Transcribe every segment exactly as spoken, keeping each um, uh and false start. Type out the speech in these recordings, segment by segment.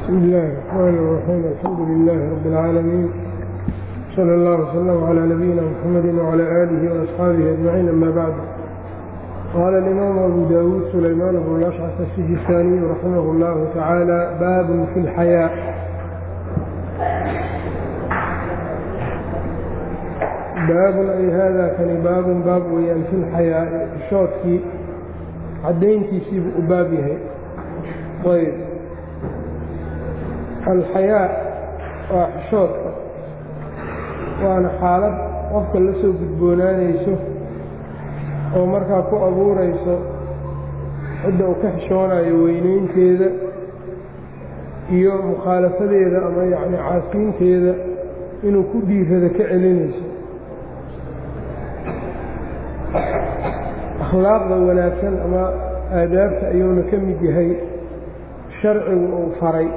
بسم الله الرحمن الرحيم. الحمد لله رب العالمين، صلى الله وسلم على نبينا محمد وعلى آله وأصحابه أجمعين. أما بعد، قال الإمام أبو داود سليمان بن الأشعث السجستاني رحمه الله تعالى: باب في الحياء. باب أي هذا كان باب باب ويان في الحياء شوتكي عدينتي سيب أبابها. طيب، الحياء وحشوتك waana xaalad qofka la soo gudboonaanayso oo markaa ku abuurayso cidda uu ka xishoonayo weynaynteeda iyo mukhaalafadeeda ama yacni caasiinteeda inuu ku dhiirada ka celinayso. akhlaaqda wanaagsan ama aadaabta ayuuna ka mid yahay sharcigu uu faray.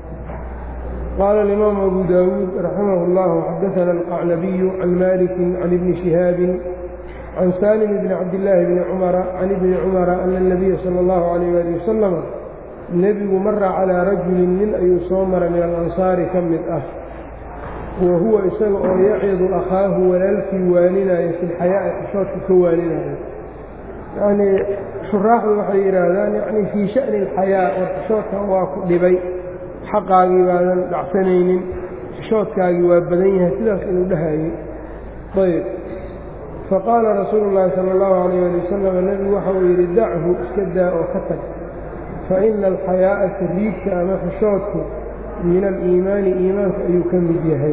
قال الإمام أبو داود رحمه الله: حدثنا القعنبي عن مالك عن ابن شهاب عن سالم بن عبد الله بن عمر عن ابن عمر أن النبي صلى الله عليه وآله وسلم النبي مر على رجل من أي صومر من الأنصار كمد أه وهو إساء يعظ أخاه وللكي والنا في الحياء حشوت كوالنا، يعني شراح وحيران يعني في شأن الحياء والحشوت هو لبي xaqaagii baadan dhacsanaynin, xishoodkaagii waa badan yahay, sidaas inuu dhahayay. ayb faqaala rasuulu llaahi sala allahu calayh ali wasalam, nebigu waxa uu yidhi: dachu, iska daa oo ka tag, fa ina alxayaa'a sariigta ama xishoodku min aliimaani iimaanka ayuu ka mid yahay.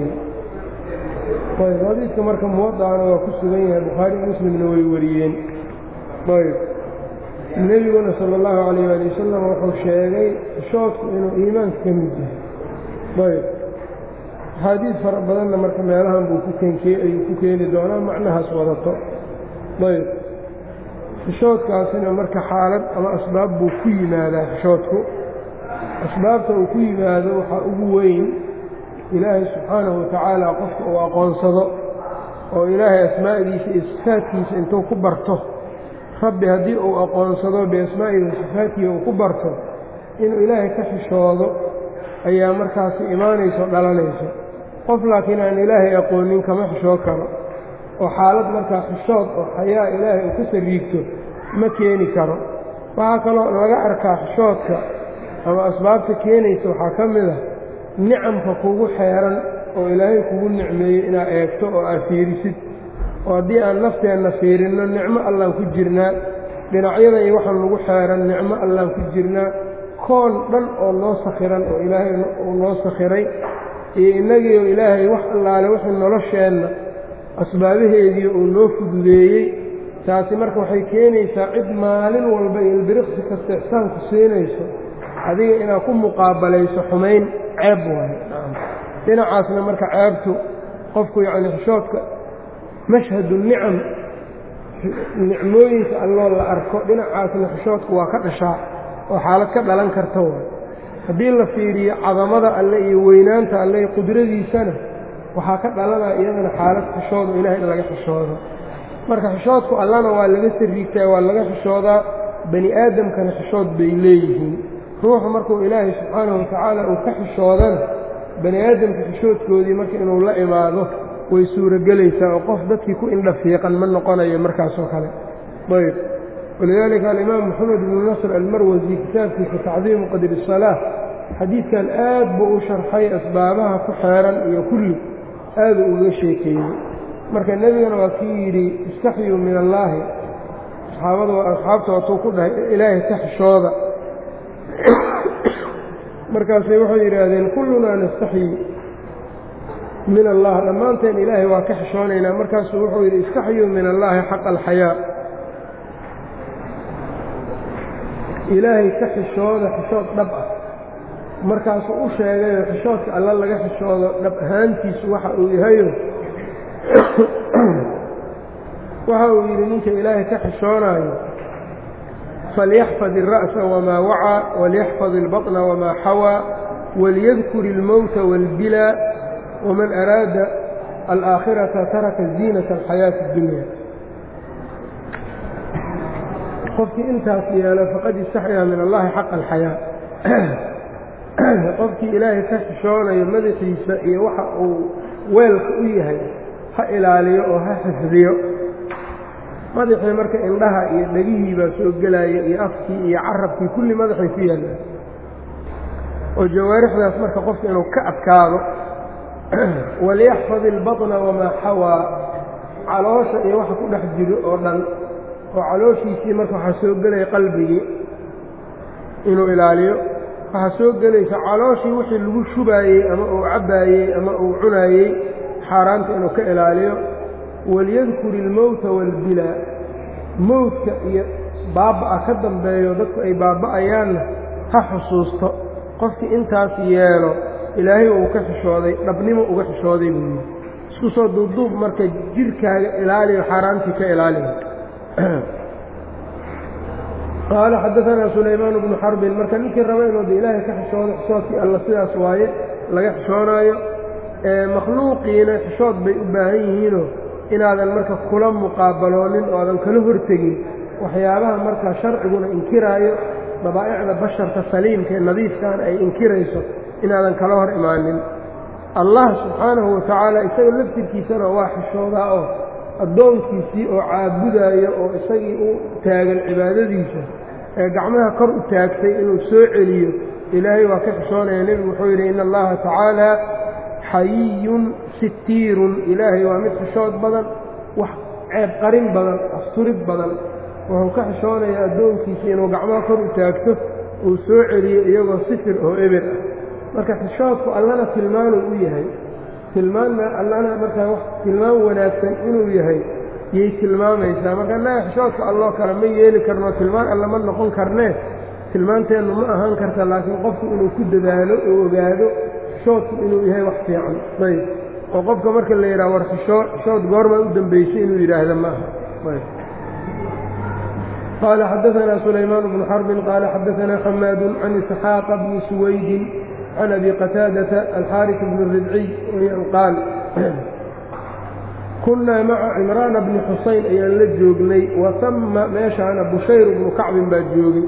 ayb xadiidka marka muwadacana waa ku sugan yahay, bukhaari muslimna way wariyeen. ayb nebiguna sala allahu calayh ali wasalam wuxuu sheegay xishoodku inuu iimaanka ka mid yahay. ayb axaadiis fara badanna marka meelahan buu ku kenkey ayuu ku keeni doonaa macnahaas wadato. ayb xishoodkaasina marka xaalad ama asbaab buu ku yimaadaa. xishoodku asbaabta uu ku yimaado waxaa ugu weyn ilaahay subxaanahu watacaala qofka uu aqoonsado oo ilaahay asmaa'diisa iyo sifaadkiisa intuu ku barto, rabbi haddii uu aqoonsado biasmaa'ihi wa sifaatihi uu ku barto inuu ilaahay ka xishoodo ayaa markaasi imaanayso dhalanayso. qof laakiin aan ilaahay aqoonin kama xishoo karo, oo xaalad markaa xishood oo xayaa ilaahay uu ka sariigto ma keeni karo. waxaa kaloo laga arkaa xishoodka ama asbaabta keenaysa waxaa ka mid ah nicamka kugu xeeran oo ilaahay kugu nicmeeyey inaad eegto oo aad fiirisid. oo haddii aan nafteenna fiirinno nicmo allaan ku jirnaa, dhinacyada iyo waxaan lagu xeeran nicmo allaan ku jirnaa, koon dhan oo noo sakhiran oo ilaahay uu noo sakhiray, iyo innagii oo ilaahay wax allaale wixii nolosheenna asbaabaheedii uu noo fududeeyey. taasi marka waxay keenaysaa cid maalin walba iyo ilbiriqsi kasta ixsaanku siinayso adiga inaad ku muqaabalayso xumayn, ceeb waayo. dhinacaasna marka ceebtu qofku yacni xishoodka mashhadu nicam, nicmooyinka alloo la arko, dhinacaasna xishoodku waa ka dhashaa oo xaalad ka dhalan karta waay. haddii la fiiriyo cadamada alle iyo weynaanta alle iyo qudradiisana waxaa ka dhalanaya iyadana xaalad xishoodo ilaahay in laga xishoodo. marka xishoodku allana waa laga sariigtaa, waa laga xishoodaa, bani aadamkana xishood bay leeyihiin. ruuxu markuu ilaahay subxaanahu watacaala uu ka xishoodana bani aadamka xishoodkoodii marka inuu la imaado way suuragelaysaa oo qof dadkii ku indha fiiqan ma noqonayo markaasoo kale. ayb walidaalika alimaam moxamed ibnu nasr almarwasi kitaabkiisa tacdiimu qadri الsalaaة xadiidkan aad buu u sharxay, asbaabaha ku xeeran iyo kulli aadu uga sheekeeyey. marka nebigana waa kii yidhi istaxyuu min allaahi, saxaabada asxaabta watuu ku dhahay ilaahay ka xishooda. markaasay waxay yidhaahdeen kullunaa nastaxyi min allah, dhammaanteen ilaahay waa ka xishoonaynaa. markaasuu wuxuu yidhi istaxyuu min allaahi xaqa alxayaa, ilaahay ka xishooda xishood dhab ah. markaasuu u sheegayo xishoodka alla laga xishoodo dhab ahaantiisu waxa uu yahayo waxa uu yidhi ninka ilaahay ka xishoonaayo falyaxfad الra'sa wamaa wacaa walyaxfad اlbaطna wamaa xawaa walyadkur اlmowta wاlbilaa waman araada alaakhirata taraka ziinata alxayaati اddunya. qofkii intaas yeelo faqad istaxyaa min allahi xaqa alxayaa. qofkii ilaahay ka xishoonayo madaxiisa iyo waxa uu weelka u yahay ha ilaaliyo oo ha xifdiyo madaxii marka indhaha iyo dhegihii baa soo gelaya iyo afkii iyo carabkii kulli madaxay ku yaallaan oo jawaarixdaas marka qofka inuu ka adkaado waliyaxfad ilbatna wamaa xawaa caloosha iyo waxa ku dhex jiro oo dhan oo calooshiisii marka waxaa soo gelaya qalbigii inuu ilaaliyo waxaa soo gelaysa calooshii wixii lagu shubaayey ama uu cabbaayey ama uu cunaayey xaaraanta inuu ka ilaaliyo waliyadkur ilmowta waalbilaa mowdka iyo baabba'a ka dambeeyo dadku ay baaba'ayaanna ha xusuusto qofkii intaas yeelo ilaahay uu ka xishooday dhabnimo uga xishooday buu yidhi isku soo duubduub marka jidhkaaga ilaaliyo xaaraantii ka ilaaliyo qaala xadaanaa sulaymaan bnu xarbin marka ninkii raba inuu de ilaahay ka xishoodo xishoodkii alla sidaas waaye laga xishoonaayo makhluuqiina xishood bay u baahan yihiinoo inaadan marka kula muqaabaloonin oo aadan kala hortegin waxyaabaha marka sharciguna inkiraayo dabaa'icda basharka saliimka ee nadiifkan ay inkirayso inaadan kala hor imaanin allah subxaanahu watacaala isaga laftirkiisana waa xishoodaa oo addoonkiisii oo caabudaayo oo isagii u taagan cibaadadiisa ee gacmaha kor u taagtay inuu soo celiyo ilaahay waa ka xishoonaya nebigu wuxuu yidhi ina allaha tacaala xayiyun sitiirun ilaahay waa mid xishood badan wax ceeb qarin badan asturid badan wuxuu ka xishoonayaa addoonkiisa inuu gacmaha kor u taagto uu soo celiyo iyagoo sifir oo eber ah marka xishoodku allana tilmaanuu u yahay tilmaanna allana markaa wax tilmaan wanaagsan inuu yahay yay tilmaamaysaa marka annaga xishoodka alloo kale ma yeeli karno tilmaan alle ma noqon karnee tilmaanteennu ma ahaan karta laakiin qofku inuu ku dadaalo oo ogaado xishoodku inuu yahay wax fiican ayb oo qofka marka la yidhaha war xishoo xishood goormaa u dambaysay inuu yidhaahda ma aha ayb qaala xadaanaa sulaymaan bnu xarbin qaala xadaanaa xamaadu can isxaaqa bni suwaydin can abi qataadata alxaaris bni ribciy qaal kunnaa maca cimraana bni xusayn ayaan la joognay wa sama meeshaana bushayr bnu kacbin baa joogay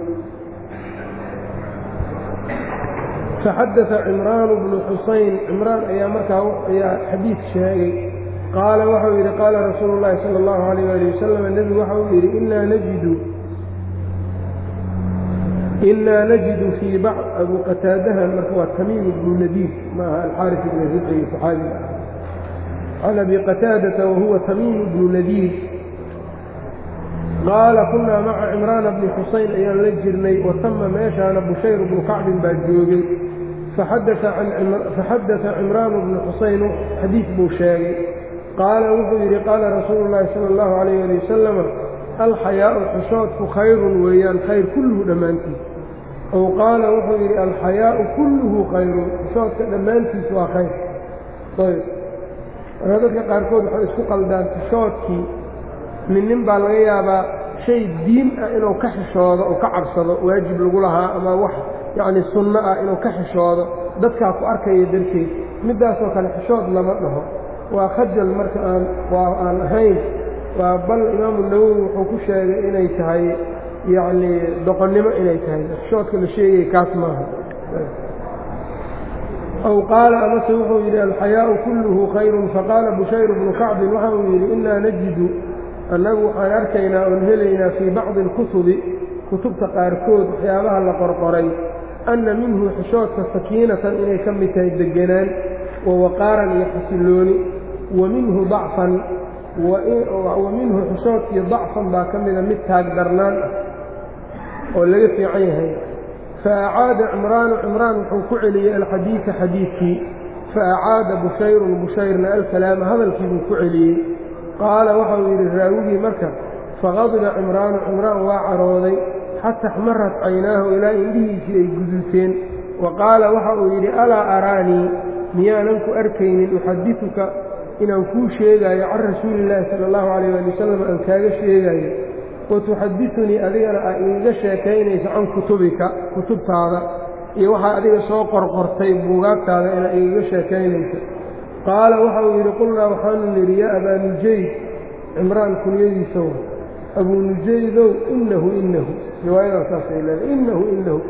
faxadaa cimraanu bnu xusayn cimraan ayaa markaa ayaa xadiid sheegay qaala waxau yidhi qaala rasuulu llaahi sala allahu alayh ali wasalam nebigu waxa uu yidhi inaa najidu inaa najidu fii bacd abu qataadahan marka waa tamiim ibnu nadiir maaha alxaaris ibnu ribciy saxaabiga can abi qataadata wahuwa tamiim ibnu nadiir qaala kunnaa maca cimraana bni xusayn ayaan la jirnay wasama meeshaana bushayr bnu kacbin baa joogay faxadata cimraanu bnu xusayn xadiid buu sheegay qaala wuxuu yidhi qaala rasuulu llaahi sala allahu calayh ali wasalama alxayaau xishoodku khayrun weeyaan khayr kulluhu dhammaantiis ow qaala wuxuu yidhi alxayaau kulluhu khayrun xishoodka dhammaantiis waa khayr ayb marka dadka qaarkood waxay isku qaldaan xishoodkii nin nin baa laga yaabaa shay diin ah inuu ka xishoodo oo ka cabsado waajib lagu lahaa ama wax yacni sunno ah inuu ka xishoodo dadkaa ku arkaya darteed middaasoo kale xishood lama dhaho waa khajal marka aan waa aan ahayn waa bal imaamu nawowi wuxuu ku sheegay inay tahay yacnii doqonnimo inay tahay xishoodka la sheegaya kaas maaha aw qaala amase wuxuu yidhi alxayaau kulluhu khayrun faqaala bushayr bnu kacbin waxa uu yidhi inaa najidu annagu waxaan arkaynaa oon helaynaa fii bacdi alkutubi kutubta qaarkood waxyaabaha la qorqoray anna minhu xishoodka sakiinatan inay ka mid tahay deganaan wa waqaaran iyo xasillooni wa minhu dacfan wa minhu xishoodkii dacfan baa ka mida mid taagdarnaan ah oo laga fiican yahay fa acaada cimraanu cimraan wuxuu ku celiyey alxadiida xadiidkii fa acaada bushayrun bushayrna alkalaama hadalkii buu ku celiyey qaala waxau yidhi raawigii marka faqadiba cimraanu cimraan waa carooday xata axmarat caynaahu ilaa indhihiisii ay guduuteen wa qaala waxa uu yidhi alaa araanii miyaanan ku arkaynin uxadituka inaan kuu sheegaayo can rasuulillaahi sala allahu calayh ali wasalam aan kaaga sheegaayo watuxaditunii adigana aa iiga sheekaynaysa can kutubika kutubtaada iyo waxaa adiga soo qorqortay buugaagtaada inaa iigaga sheekaynaysa qaala waxa uu yidhi qulnaa waxaanu nidhi yaa abaa nujayd cimraan kunyadiisa abuu nujaydow inahu inahu riwaayadan saasay leedahay inahu inahu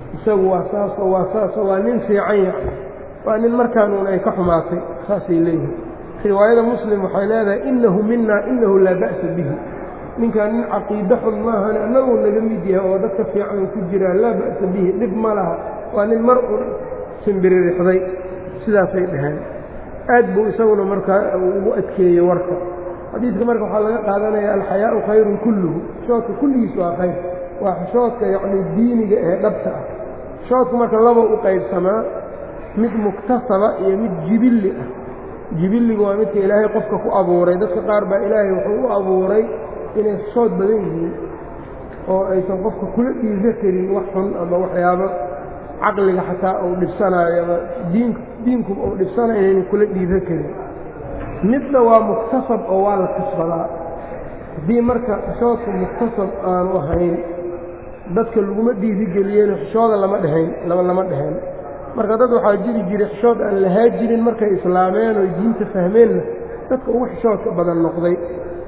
isagu waa saas oo waa saas oo waa nin fiican yahay waa nin markaanuun ay ka xumaatay saasay leeyihin riwaayada muslim waxay leedahay inahu minaa inahu laa ba'sa bihi ninkaan nin caqiide xun maahan annaguu naga mid yahay oo dadka fiican ku jiraa laa ba'sa bihi dhib ma laha waa nin mar un simbiririxday sidaasay dhaheen aad buu isaguna markaa ugu adkeeyey warka xadiidka marka waxaa laga qaadanaya alxayaau khayrun kulluhu xishoodka kulligiis waa khayr waa xishoodka yacni diiniga ee dhabta ah xishoodku marka laba u qaybsamaa mid muktasaba iyo mid jibilli ah jibilligu waa midka ilaahay qofka ku abuuray dadka qaar baa ilaahay wuxuu u abuuray inay xishood badan yihiin oo aysan qofka kula dhiisa karin wax xun ama waxyaabo caqliga xataa uu dhibsanaayo ama diink diinkuba uu dhibsanayo inaynan kula dhiisa karin midna waa muktasab oo waa la kasbadaa haddii marka xishoodka muktasab aanu ahayn dadka laguma dhiirigeliyeen xishooda lama dhehayn lama lama dheheen marka dad waxaa jiri jiray xishood aan lahaa jirin markay islaameen oo diinta fahmeenna dadka ugu xishoodka badan noqday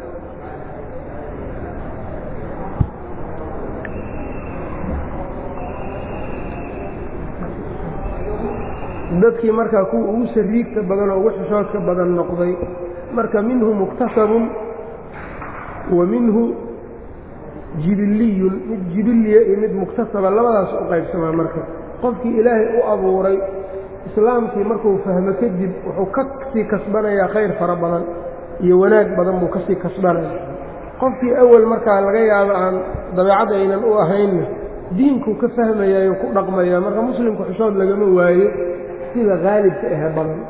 dadkii markaa kuwa ugu sariigta badan oo ugu xishoodka badan noqday marka minhu muktasabun wa minhu jibiliyun mid jibiliya iyo mid muktasaba labadaas u qaybsamaa marka qofkii ilaahay u abuuray islaamkii markuu fahmo kadib wuxuu ka sii kasbanayaa khayr fara badan iyo wanaag badan buu ka sii kasbanaya qofkii awal markaa laga yaabo aan dabeecad aynan u ahaynna diinkuu ka fahmayayo ku dhaqmaya marka muslimku xishood lagama waayo sida haalibka ahe badan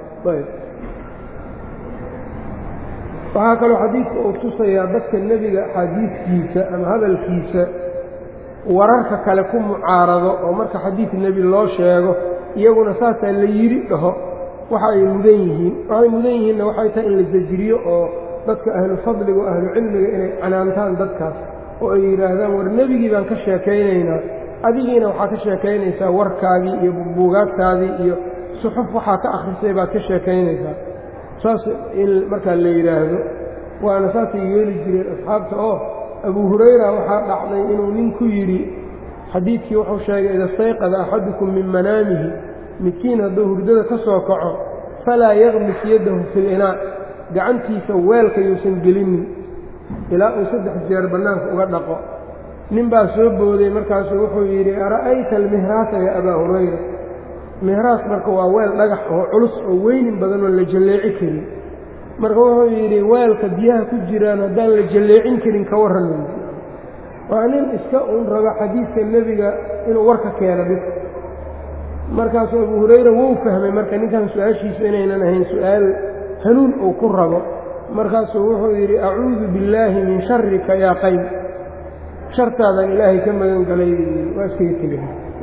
waxaa kaloo xadiidka uu tusayaa dadka nebiga axaadiiskiisa ama hadalkiisa wararka kale ku mucaarado oo marka xadiid nebi loo sheego iyaguna saasaa la yidhi dhaho waxa ay mudan yihiin waxay mudan yihiinna waxay tahay in la sajiriyo oo dadka ahlu fadliga oo ahlu cilmiga inay canaantaan dadkaas oo ay yidhaahdaan war nebigii baan ka sheekaynaynaa adigiina waxaa ka sheekaynaysaa warkaagii iyo buugaagtaadii iyo suxuf waxaa ka akhrisay baad ka sheekaynaysaa saas in markaa la yidhaahdo waana saasay yeeli jireen asxaabta oo abu hurayra waxaa dhacday inuu nin ku yidhi xadiidkii wuxuu sheegay ida stayqada axadukum min manaamihi midkiin hadduu hurdada ka soo kaco falaa yaqmis yadahu fi linaa gacantiisa weelka yuusan gelinin ilaa uu saddex jeer bannaanka uga dhaqo nin baa soo booday markaasuu wuxuu yidhi ara'ayta almihraasa ya abaa hurayra mihraas marka waa weel dhagax oo culus oo weynin badan oon la jalleeci karin marka wuxuu yidhi weelka biyaha ku jiraan haddaan la jalleecin karin ka warran waa nin iska uun raba xadiidka nebiga inuu warka keeno bis markaasuu abu hurayra wuu fahmay marka ninkan su-aashiisu inaynan ahayn su-aal hanuun uu ku rabo markaasuu wuxuu yidhi acuudu billaahi min sharika yaa qaym shartaadan ilaahay ka magan galay waa iskaga tegay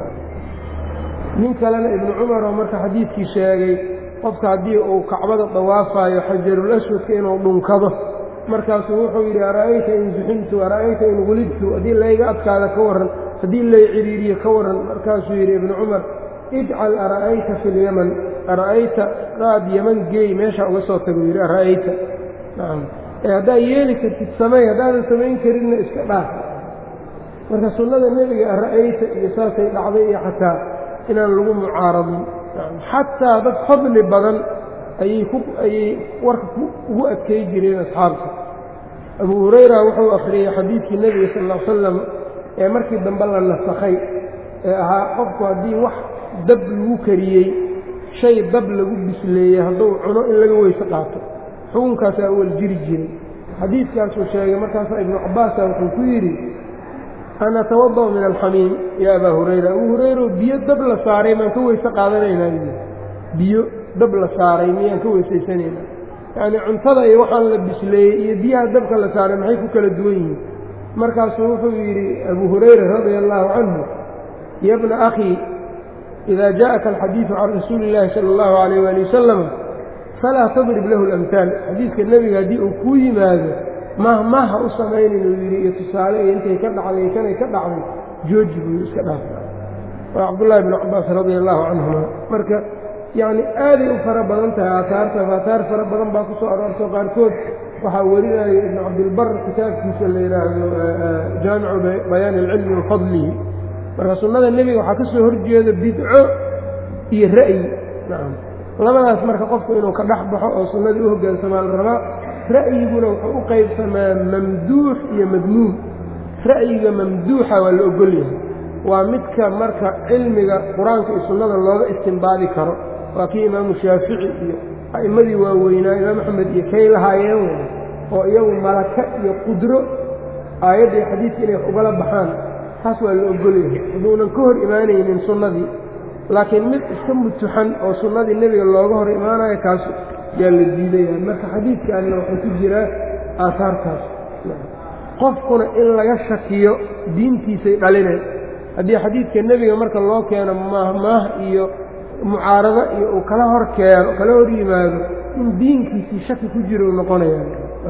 nin kalena ibnu cumar oo marka xadiidkii sheegay qofka haddii uu kacbada dawaafayo xajarul aswadka inuu dhunkado markaasuu wuxuu yidhi ara'ayta in zuximtu ara'ayta in gulidtu haddii layga adkaada ka warran haddii lay cidhiiriyo ka warran markaasuu yidhi ibnu cumar ijcal ara'ayta fi lyaman ara'ayta qaad yaman geey meesha uga soo tago yidhi ara'ayta nacam ee haddaad yeeli kartid samey haddaadan samayn karinna iska dhaaf marka sunnada nebiga ara'ayta iyo saasay dhacday iyo xataa inaan lagu mucaaradin xataa dad fadli badan ayay ku ayay warka ugu adkay jireen asxaabta abu hurayra wuxuu akhriyey xadiidkii nebiga sal ll slam ee markii dambe la nasakhay ee ahaa qofku haddii wax dab lagu kariyey shay dab lagu bisleeyey hadduu cuno in laga weyse qaato xukunkaasaa awal jiri jiray xadiidkaasuu sheegay markaasaa ibnu cabbaasa wuxuu ku yidhi an atawada' min alxamiim ya abaa hurayra abuu hurayra biyo dab la saaray maan ka weyse qaadanaynaa biyo dab la saaray miyaan ka weysaysanaynaa yacnii cuntada iyo waxaan la bisleeyey iyo biyaha dabka la saaray maxay ku kala duwan yihiin markaasuu wuxuu yidhi abuu hurayra radia allaahu canhu ya bna akhii idaa jaءaka alxadiidu can rasuuli illaahi sala allahu alayh waali wasalam falaa tadrib lahu alamhaal xadiidka nebiga haddii uu kuu yimaado mahmaha u samaynin uu yidhi iyo tusaale iyo intay ka dhacday kanay ka dhacday jooji buu iska dhaafa waa cabdullaahi bnu cabbaas radia allahu canhuma marka yacni aaday u fara badan tahay aataarta aataar fara badan baa ku soo aroorto qaarkood waxaa warinaya ibnu cabdilbar kitaabkiisa la yidhaahdo jaamicu bayaani alcilmi wa fadlihi marka sunnada nebiga waxaa ka soo horjeeda bidco iyo ra'yi nacam labadaas marka qofku inuu ka dhex baxo oo sunnadii u hoggaansamaa la rabaa ra'yiguna wuxuu u qaybsamaa mamduux iyo madmuum ra'yiga mamduuxa waa la ogol yahay waa midka marka cilmiga qur-aanka iyo sunnada looga istimbaadi karo waa kii imaamu shaafici iyo a'immadii waaweynaa imaam axmed iyo kay lahaayeen wey oo iyagu malaka iyo qudro aayadda iyo xadiidka inay wax ugala baxaan taas waa la ogol yahay hadduunan ka hor imaanaynin sunnadii laakiin mid iska mutuxan oo sunnadii nebiga looga hor imaanayo kaas yaa la diidayaa marka xadiidkaanna wuxuu ku jiraa aahaartaas qofkuna in laga shakiyo diintiisay dhalineen haddii xadiidka nebiga marka loo keeno maahmaah iyo mucaarado iyo uu kala hor keeno kala hor yimaado in diinkiisii shaki ku jiro uu noqonayaa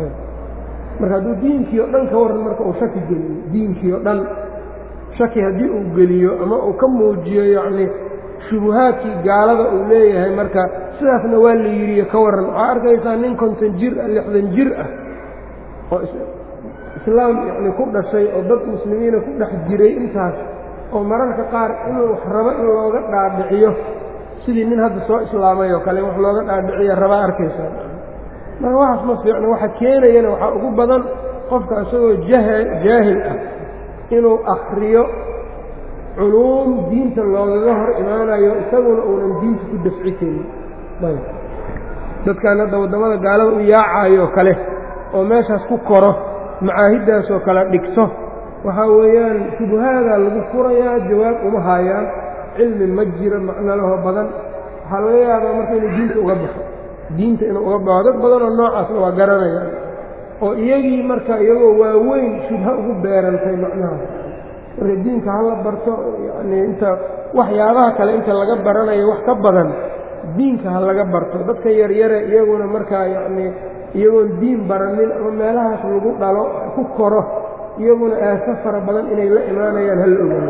marka hadduu diinkii o dhan ka warran marka uu shaki geliyo diinkii o dhan shaki haddii uu geliyo ama uu ka muujiyo yacnii shubuhaadkii gaalada uu leeyahay marka sidaasna waa la yidhiyo ka warran waxaa arkaysaa nin konton jir ah lixdan jir ah oo islaam yacni ku dhashay oo dad muslimiina ku dhex jiray intaas oo mararka qaar inuu wax rabo in looga dhaadhiciyo sidii nin hadda soo islaamay oo kale wax looga dhaadhiciyo rabaa arkaysaa marka waxaas ma fiicno waxa keenayana waxaa ugu badan qofka isagoo jaahil ah inuu akriyo culuum diinta loogaga hor imaanayo isaguna uunan diinta ku dafci karin ayb dadkan hadda waddamada gaalada u yaacaayoo kale oo meeshaas ku koro macaahiddaasoo kale dhigto waxaa weeyaan shubuhaadaa lagu furayaa jawaab uma haayaan cilmi ma jiro macno lahoo badan waxaa laga yaabaa marka inuu diinta uga baxo diinta inuu uga baxo dad badanoo noocaasna waa garanayaan oo iyagii marka iyagoo waaweyn shubha ugu beerantay macnahaas marka diinka hala barto yacnii inta waxyaabaha kale inta laga baranayo wax ka badan diinka ha laga barto dadka yaryare iyaguna markaa yacnii iyagoon diin baranin ama meelahaas lagu dhalo ku koro iyaguna aasa fara badan inay la imaanayaan hala ogaano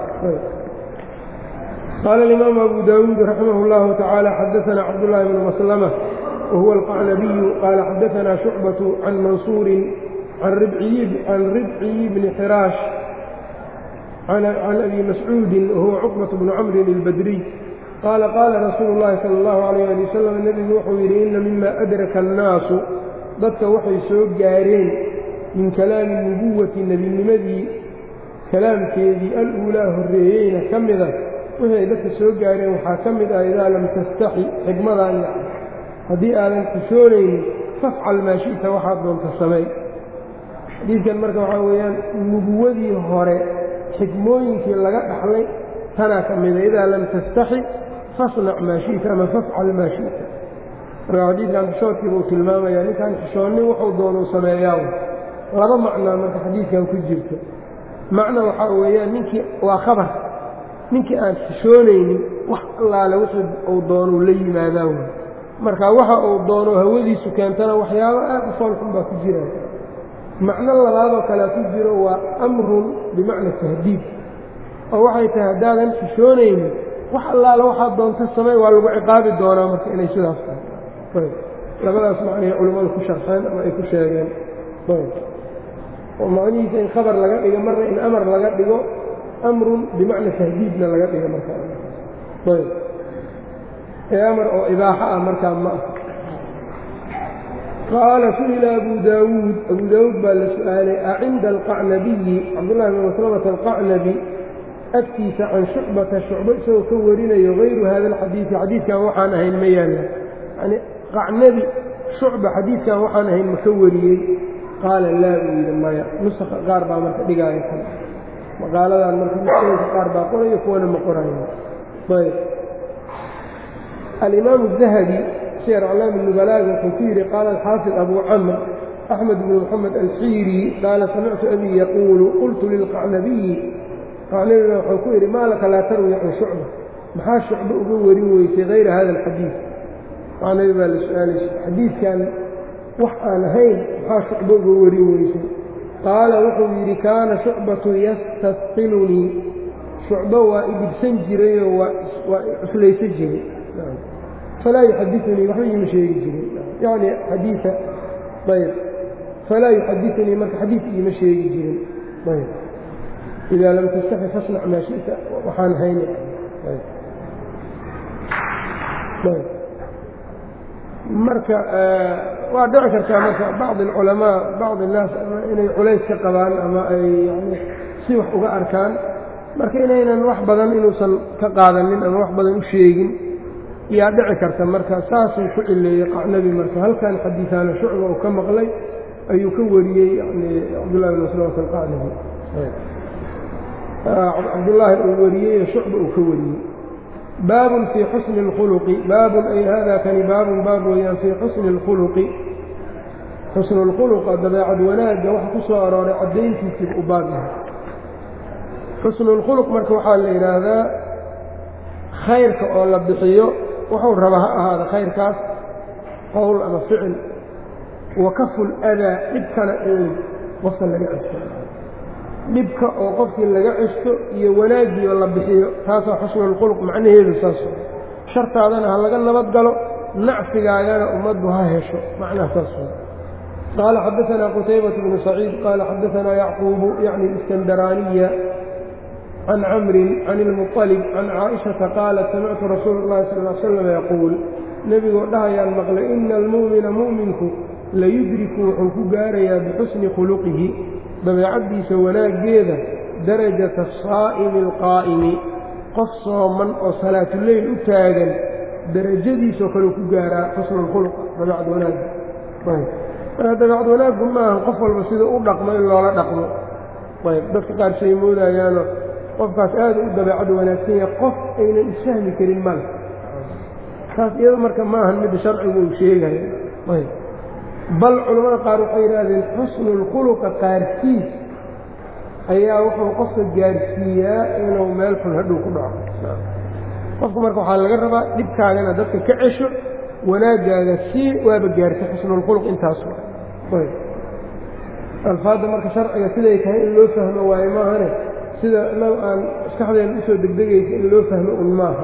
qaala alimaamu abu daawuud raximah اllahu tacaala xadaثana cabdullaahi bnu maslama wahuwa alqacnabiyu qaala xadaثana shucbatu can mansuurin can ribciyi bni xiraash can abi mascuudin wahuwa cuqbaة bnu camrin اlbadriy qaala qaala rasuulu اllahi salى اllahu alayh ali wasalam nebigu wuxuu yidhi ina mima adraka annaasu dadka waxay soo gaareen min kalaami nubuwati nebinimadii kalaamkeedii al-uulaa horreeyeyna ka mida wixii ay dadka soo gaareen waxaa ka mid ah idaa lam tastaxi xigmadaan yani haddii aadan xishoonaynin fafcal maa shi'ta waxaad doonta samay xadiidkan marka waxaa weeyaan nubuwadii hore xikmooyinkii laga dhaxlay tanaa ka mida idaa lam tastaxi fasnac maa shi'ta ama fafcal maa shi'ta marka xadiidkan xishoodkiiba uu tilmaamaya ninkaan xishoonin wuxuu doonuu sameeyaa laba macnaa marka xadiidkan ku jirto macno waxaa weeyaan ninkii waa khabar ninkii aan xishoonaynin wax allaale wixii uu doonuu la yimaadaa wey marka waxa uu doono hawadiisu keentana waxyaabo aad u foolxun baa ku jira macno labaadoo kalea ku jiro waa amrun bimacna tahdiid oo waxay tahay haddaadan xishoonaynin wax allaale waxaad doonta samey waa lagu ciqaabi doonaa marka inay sidaas tahay labadaas macnay culimmadu ku sharxeen ama ay ku sheegeen oo macnihiisa in khabar laga dhigo marna in amar laga dhigo amrun bimacna tahdiidna laga dhigo markaa ayb ee amar oo ibaaxo ah markaa ma ah qaala su'ila abu daawuud abu daawuud baa la su-aalay acinda alqacnabiyi cabdullahi bn maslamata alqacnabi agtiisa can shucbata shucbo isagoo ka warinayo hayru hada alxadiidi xadiidkan waxaan ahayn ma yaalla yani qacnabi shucba xadiidkan waxaan ahayn ma ka wariyey qaala laa buu yidhi maya nusakha qaar baa marka dhigaaya kale maqaaladan marka nusooyinka qaar baa qorayo kuwana ma qorayo ayb alimaamu الdahabi siyar aclaam الnubalaaga wuxuu ku yidhi qaala alxaafid abu camr axmed bn moxamed alxiiri qaala samictu abii yaquulu qultu lilqacnabiyi qacnabiga wuxuu ku yidhi maa laka laa tarwi can shucba maxaa shucba uga warin weysay hayra hada alxadiid qacnabi baa la su-aalay xadiidkan wax aan ahayn maxaa shucbo uga warin weysay qaala wuxuu yidhi kaana shucbatu yastasqilunii shucbo waa idibsan jirayoo waa cuslaysan jiray falaa yuxadiunii waxba iima sheegi jirin yani xadiia ayb falaa yuxadiunii marka xadiid iima sheegi jirin ayb idaa lam tastaxi fasnac maa shi'ta waxaan hayni marka waa dhici kartaa marka bacd alculamaa bacd الnaas inay culays ka qabaan ama ay yani si wax uga arkaan marka inaynan wax badan inuusan ka qaadanin ama wax badan u sheegin yaa dhici karta marka saasuu ku cileeyey qacnabi marka halkan xadiiثaana shucba uu ka maqlay ayuu ka wariyey yani cabdullahi bn mascuud alqacnabi cabdullaahi uu wariyey shucba uu ka wariyey baabun fii xusni اlkhuluqi baabun ay hada kani baabun baab weeyaan fii xusni اlkhuluqi xusnu اlkhuluqa dabeecad wanaagga waxa ku soo arooray caddayntiisiiba u baab yahay xusnu اlkhuluq marka waxaa la yidhaahdaa khayrka oo la bixiyo wuxuu raba ha ahaada khayrkaas qowl ama ficil wakafu ladaa dhibkana in qofka laga ceshto dhibka oo qofkii laga ceshto iyo wanaaggiioo la bixiyo taasaa xusnulkhuluq macnaheedu saas shartaadana ha laga nabad galo nacfigaagana ummaddu ha hesho macnaha saas qaala xadaanaa qutaybatu bnu saciid qaala xadaanaa yacquubu yacni iskandaraaniya can camrin can ilmuطalib can caaishata qaalat samictu rasuula اllahi sal l slam yaquul nebigoo dhahayaan maqlay ina almu'mina mu'minku layudriku wuxuu ku gaarayaa bixusni khuluqihi dabeecaddiisa wanaaggeeda darajata asaa'imi alqaa'imi qof sooman oo salaatuleyl u taagan darajadiisoo kaleu ku gaaraa xusnu اlkhuluq dabeecad wanaagga marka dabeecad wanaaggu maaha qof walba sida u dhaqmo in loola dhaqmo ayb dadka qaar shay moodayaano qofkaas aad u dabeecad wanaagsan yahay qof aynan isfahmi karin male taas iyado marka ma ahan midda sharcigu uu sheegayo ayb bal culammada qaar waxay yidhaahdeen xusnu اlkhuluqa qaarkiis ayaa wuxuu qofka gaarsiiyaa inuu meel xun hadhow ku dhaco qofka marka waxaa laga rabaa dhibkaagana dadka ka cesho wanaaggaaga sii waaba gaartay xusnuulkhuluq intaas ayb alfaadda marka sharciga siday tahay in loo fahmo waayo maahane sida nab aan maskaxdeena usoo degdegaysa in loo fahmo un maaha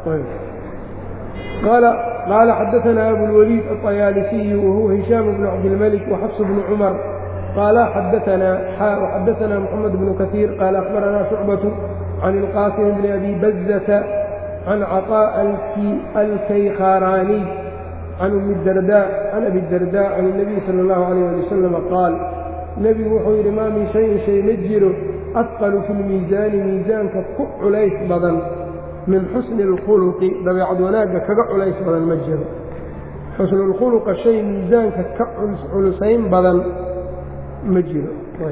qaala xadaanaa abulwaliid aطayaalisiyu wahuwa hishaam bnu cabdilmalik waxafs bnu cumar qaala xadaanaa xadaanaa moxamed bnu kaiir qaala akhbaranaa shucbatu can ilqaasim bni abi bazata can caطaa alkaykharaaniy can umi darda can abi darda can الnabiy salى اllahu alayh ali wasalam qaal nebigu wuxuu yidhi maa min shayin shay ma jiro adqalu fi lmiisaani miisaanka ku culays badan min xusni اlkhuluqi dabeecad wanaagga kaga culays badan ma jiro xusnu اlkhuluqa shay miisaanka ka culusayn badan ma jiro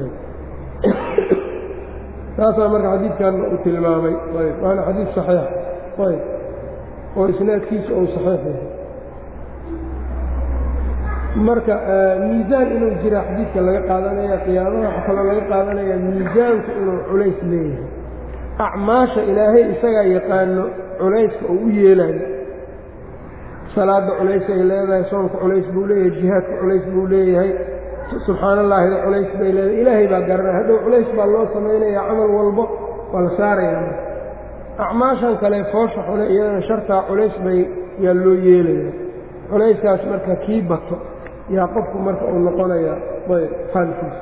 taasaa marka xadiidkan uu tilmaamay waana xadiid saxiix ayb oo isnaadkiisa ou saxiix yahay marka miisaan inuu jira xadiidka laga qaadanaya qiyaamaha waxaa kaloo laga qaadanaya miisaanku inuu culays leeyahay acmaasha ilaahay isagaa yaqaano culayska uu u yeelayo salaada culays ay leedahay soonka culays buu leeyahay jihaadka culays buu leeyahay subxaan allaahida culays bay leedahay ilaahay baa garanaya hadhow culays baa loo samaynaya camal walbo waa la saaraya acmaashan kale foosha xune iyadana shartaa culays bay yaa loo yeelaya culayskaas marka kii bato yaa qofku marka uu noqonaya ayb xaalkiisa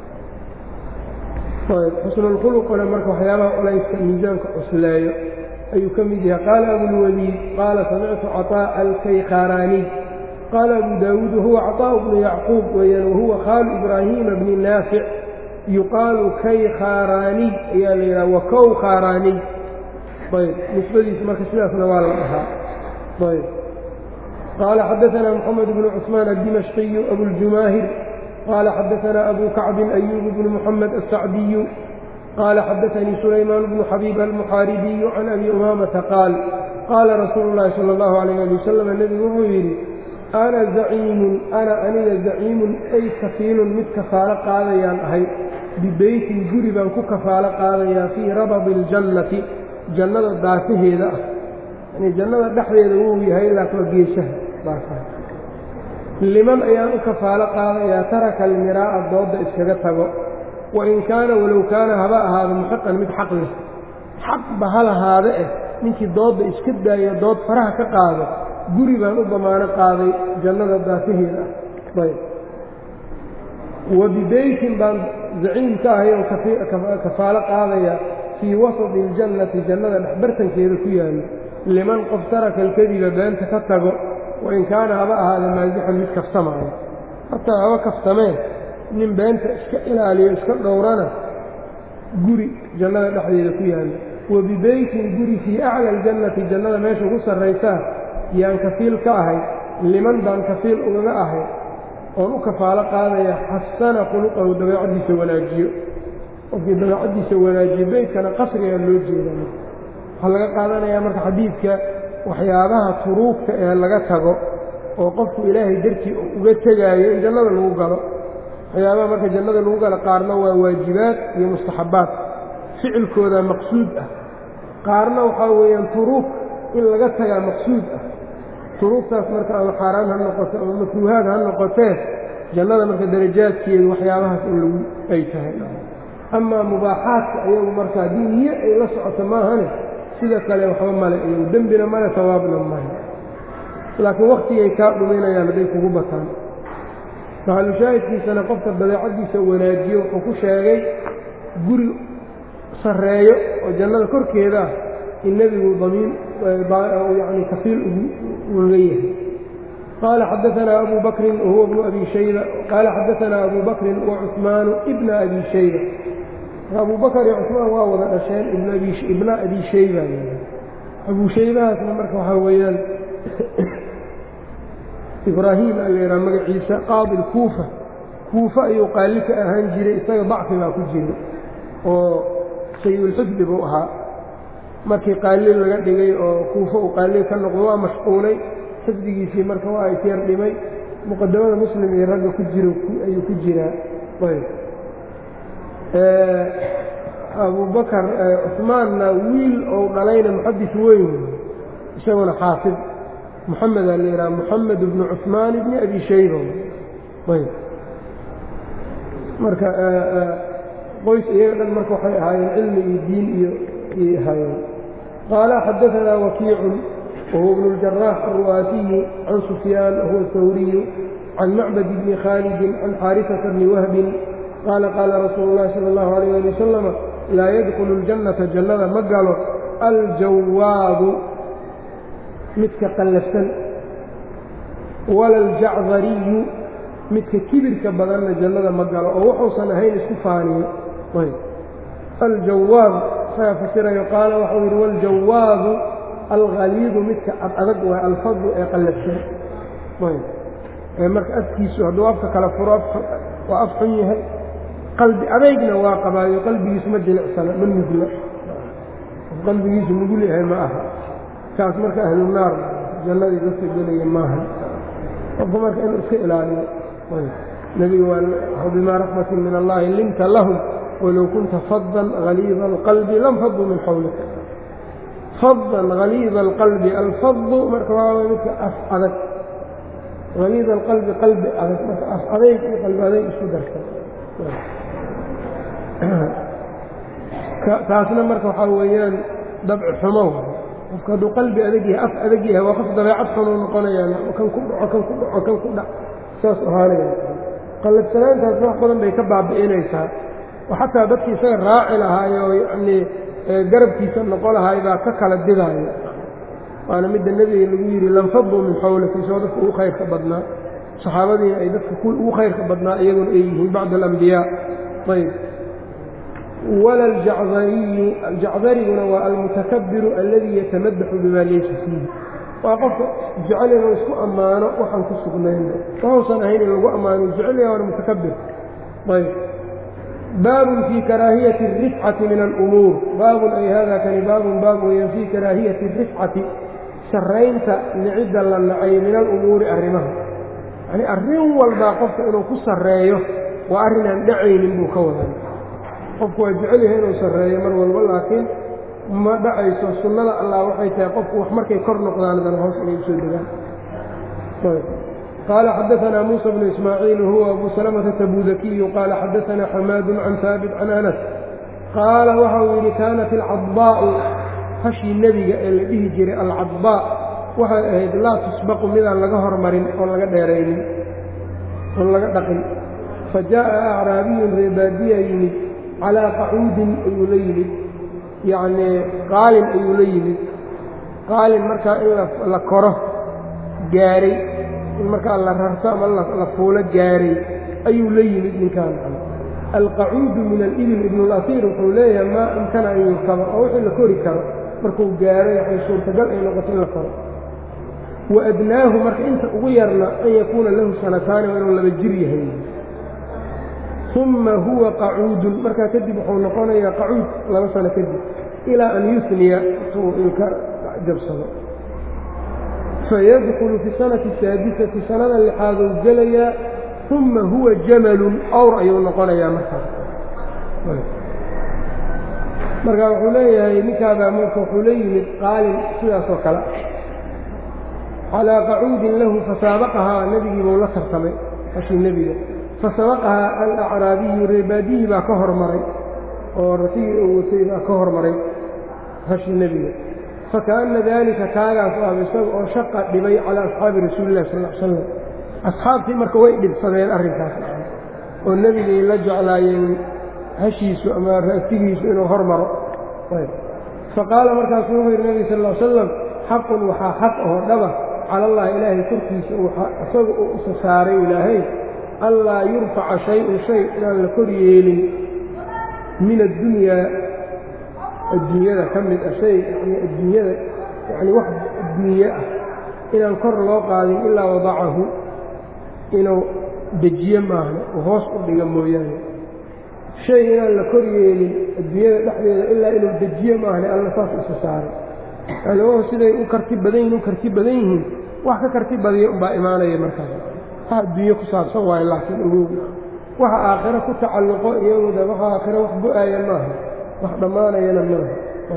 ayb xusnulkhuluquna marka waxyaabaha culayska miisaanka cusleeyo ayuu ka mid yahay qaala abulwaliid qaala samictu caطaaءa alkaykharaaniy qaala abu daawuud wahuwa caطaaءu bnu yacquub weeyaan wahuwa khaalu ibraahiima bni naafic yuqaalu kaykharaaniy ayaa la yidhaha wakow kharaaniy ayb nisbadiisa marka sidaasna waa la dhahaa ayb qaala xadaanaa moxamed bnu cusmaan addimashqiyu abuljumaahir qaala xadaanaa abu kacbin ayuub bnu moxamed asacdiyu qaala xadaanii sulaymaan bnu xabiib almuxaaribiyu can abi umaamata qaal qaala rasuulu llaahi sala allahu alayh ali wasalam nebigu wuxuu yidhi ana zaciimun ana aniga zaciimun ay kafiilun mid kafaalo qaadayaan ahay bibeytin guri baan ku kafaalo qaadayaa fii rabadi اljannati jannada daafaheeda ah yani jannada dhexdeeda wuu yahay laakiin geesaha daafaha liman ayaan u kafaalo qaadayaa taraka almiraa'a doodda iskaga tago wain kaana walow kaana haba ahaado muxiqan mid xaq leh xaqba ha lahaada eh ninkii doodda iska daayo dood faraha ka qaado guri baan u damaano qaaday jannada daafaheeda ah ayb wabibeytin baan zaciim ka ahay oo kafaalo qaadaya fii wasadi iljannati jannada dhexbartankeeda ku yaalo liman qof taraka alkadiba beenta ka tago wain kaana haba ahaada maasixan mid kaftamaayo hataa haba kaftameen nin beenta iska ilaaliyo iska dhowrana guri jannada dhexdeeda ku yaalo wabibeytin guri fii acla aljannati jannada meesha ugu sarraysaa yaan kafiil ka ahay liman baan kafiil ugaga ahay oon u kafaalo qaadaya xasana khuluqahu dabeecaddiisa wanaajiyo qofkii dabeecaddiisa wanaajiyo beytkana qasrigaa loo jeedaa waxaa laga qaadanayaa marka xadiidka waxyaabaha turuugta ee laga tago oo qofku ilaahay dartii uga tegaayo in jannada lagu galo waxyaabaha marka jannada lagu galo qaarna waa waajibaad iyo mustaxabbaad ficilkooda maqsuud ah qaarna waxaa weeyaan turuug in laga tagaa maqsuud ah turuugtaas marka ama xaaraan ha noqoto ama makruuhaad ha noqotee jannada marka darajaadkeedu waxyaabahaas in lagu ay tahay amaa mubaaxaadka ayagu marka haddii niyo ay la socoto maahane sida kale waxba male iyagu dembina male sawaabna male laakiin waktigay kaa dhuminayaan hadday kugu bataan maxalushaahidkiisana qofka dabeecaddiisa wanaajiyo wuxuu ku sheegay guri sarreeyo oo jannada korkeeda ah in nebigu damiin yani kafiil uga yahay qaala xadaanaa abu bakrin wahuwa bnu abi shayba qaala xadaanaa abu bakrin wacuثmaanu ibna abi shayba abu bakr iyo cusmaan waa wada dhasheen ibna abi shayba abu shaybahaasna marka waxaa weeyaan ibraahim a laydhaha magaciisa qaadi kuufa kuufa ayuu qaali ka ahaan jiray isaga dacfi baa ku jira oo sayidulxusbi buu ahaa markii qaali laga dhigay oo kuufa uu qaali ka noqdo waa mashquulay xifdigiisii marka waa isyar dhimay muqadamada muslim iyo ragga ku jiro ayuu ku jiraa ayb abubakar cusmaanna wiil ou dhalayna muxadis weyn isaguna xaafid moxamedaa la yidhaha moxamed bnu cusmaan bni abi shayba ayb marka qoys iyaga dhan marka waxay ahaayeen cilmi iyo diin iyo iyay ahaayeen qaala xadaanaa wakiicun wahuwa bnu اljaraax alru'aasiyi can sufyaan wahuwa hawriyu can macbad bni khaalidin can xaarisata bni wahbin qaala qaala rasuulu اllahi salى اllahu alayh ali wasalama laa yadkulu اljannata jannada ma galo aljawaadu midka qallafsan wala aljacdariyu midka kibirka badanna jannada ma galo oo wuxuusan ahayn isku faaniyo aljawaad isagaa fasirayo qaala waxau yidhi wاljawaadu alghaliidu midka adag waa alfadlu ee qallafsan marka afkiisu hadduu afka kala furo waa af xun yahay qalbi adeygna waa qabaayo qalbigiisu ma jilicsana ma nugla qalbigiisu nugul yahay ma aha kaas marka ahlu naar jannadii dadka gelaya maaha qofka marka inuu iska ilaaliyo nebigu waa bimaa raxmatin min allahi linta lahum walow kunta fadan haliida alqalbi lam faduu min xawlika fadan haliida alqalbi alfadu marka waa midka af adag haliida alqalbi qalbi adag marka af adayg iyo qalbi adayg isku darta taasna marka waxaa weeyaan dabci xumo qofka hadduu qalbi adag yahay af adag yahay waa qof dabeecad xunuu noqonayaan kan ku dhaco kan ku dhaco kan ku dhac saas ahaanaya qallafsanaantaas wax badan bay ka baabi'inaysaa oo xataa dadkii isaga raaci lahaayo oo yacnii garabkiisa noqon lahaay baa ka kala didaayo waana midda nebiga lagu yidhi lanfaduu min xawlika isagoo dadka ugu khayrka badnaa saxaabadiina ay dadka kuwii ugu khayrka badnaa iyaguna ay yihiin bacd alambiyaa ayb wala aljacdariyu aljacdariguna waa almutakabiru alladii yatamadaxu bimaa laysa fiihi waa qofka jecel inuu isku ammaano waxaan ku sugnaynba waxuusan ahayn in lagu ammaano jecelya waana mutakabir ayb baabun fii karaahiyati arifcati min alumuur baabun ay hada kani baabun baab weeyaan fii karaahiyati arifcati sarraynta nicidda la nacay min alumuuri arrimaha yacnii arrin walbaa qofka inuu ku sarreeyo waa arrin aan dhacaynin buu ka wadan qofku waa jecel yahay inuu sarreeyo mar walba laakiin ma dhacayso sunnada allah waxay tahay qofku wax markay kor noqdaan dan hoos inay usoo degaan qaala xadaanaa muusa bnu ismaaciil wahuwa abu salamata tabudakiyu qaala xadaanaa xamaadun can haabit can anas qaala waxau yidhi kaanat alcadbaa'u hashii nebiga ee la dhihi jiray alcadbaa waxay ahayd laa tusbaqu midaan laga hormarin oon laga dheeraynin oon laga dhaqin fajaaءa acraabiyun reebaadiya yimid calaa qacuudin ayuu la yimid yacnii qaalin ayuu la yimid qaalin markaa in la koro gaaray in markaa la rarto ama la fuulo gaaray ayuu la yimid ninkaan alqacuudu min alibil ibnu lasiir wuxuu leeyahay maa amkana an yurkaba oo wixii la kori karo markuu gaaro yani suurtagal ay noqoto in la koro waadnaahu marka inta ugu yarna an yakuuna lahu sanataani waa inuu laba jir yahay uma huwa qacuudun markaa kadib wuxuu noqonayaa qacuud laba sano kadib ilaa an yusniya intuu ilka jabsado fayadkulu fi sanati saadisati sanada lixaaduu gelayaa uma huwa jamalun awr ayuu noqonayaa markaas marka wuxuu leeyahay ninkaabaa marka wuxuu la yimid qaalin sidaasoo kale calaa qacuudin lahu fasaabaqahaa nebigiibuu la tartamay hashii nebiga fasabaqahaa alacraabiyu reebaadiyii baa ka hormaray oo ratigii uu watay baa ka hormaray hashii nebiga fakaana daalika kaagaas ah isaga oo shaqa dhibay calaa asxaabi rasuuli illahi sal l slam asxaabtii marka way dhibsadeen arrinkaas oo nebigay la jeclaayeen hashiisu ama ra'sigiisu inuu hormaro faqaala markaasuu wuxuu yidhi nebiga sal l slam xaqun waxaa xaq oo dhaba cala allahi ilaahay korkiisa isaga uu isa saaray ilaahay anlaa yurfaca shay-un shay inaan la kor yeelin min addunyaa adduunyada ka mid ah shay yani adduunyada yani wax adduunye ah inaan kor loo qaadin ilaa wadacahu inuu dejiye maahne oo hoos u dhiga mooyaane shay inaan la kor yeelin adduunyada dhexdeeda ilaa inuu dejiye maahne alla saas isa saaray yani w siday u karti badan yihin u karti badan yihiin wax ka karti badiya unbaa imaanaya markaas wax adduunye ku saabsan waayo laakiin ogow waxa aakhiro ku tacalluqo iyagooda waxa aakhiro wax bu-aaya maaha wax dhammaanayana maaha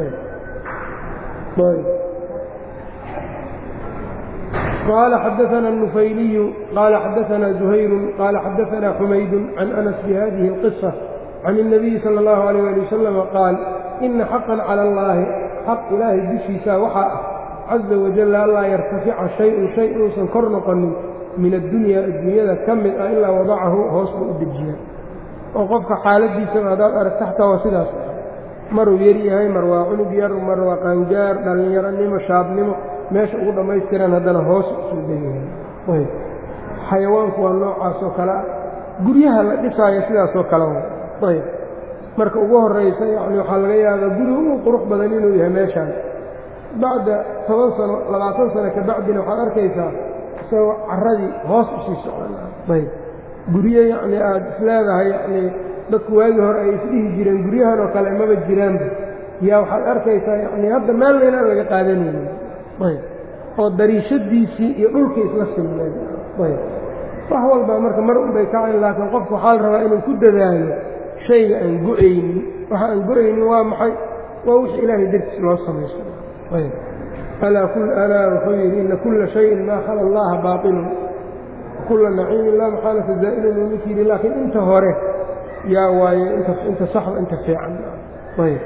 qaala xadaثana النufayliyu qaala xadaثana زuhayru qaala xadaثana xumaydu can anas bihadihi اlqiصة can الnabiyi salى اllahu عalيه ali wasalama qaal ina xaqan calى اllahi xaq ilaahay dushiisa waxaa ah caza wajala allaa yartafica shay-un shay inuusan kor noqonin min addunyaa adduunyada ka mid ah ilaa wadacahu hoos buu u dejiya oo qofka xaaladiisaba haddaad arag taxtaa waa sidaas maruu yar yahay mar waa cunug yar mar waa qaangaar dhallinyaronimo shaabnimo meesha ugu dhammaystiran haddana hoos usuu degayahay xayawaanku waa noocaasoo kale ah guryaha la dhisaayo sidaasoo kale ayb marka ugu horraysa yani waxaa laga yaabaa guri ugu qurux badan inuu yahay meeshaan bacda toban sano labaatan sano ka bacdina waxaad arkaysaa isagoo carradii hoos usii socdayb guryo yacni aada isleedahay yani dadku waagii hore ay isdhihi jireen guryahan oo kale maba jiraanba yaa waxaad arkaysaa yani hadda meel inaan laga qaadanaynin ayb oo dariishadiisii iyo dhulkii isla simneen ayb wax walbaa marka mar unbay kacayn laakiin qofku waxaa la rabaa inuu ku dadaalo shayga aan go-aynin waxa aan go-aynin waa maxay waa wixii ilaahay dartiis loo samaysto ayb alaa wuxuu yidhi ina kulla shayin maa khala allaha baailun kulla naciimin laa maxaalata zaa'ilun uu ninka yidhi laakiin inta hore yaa waaye inta saxda inta fiican ayb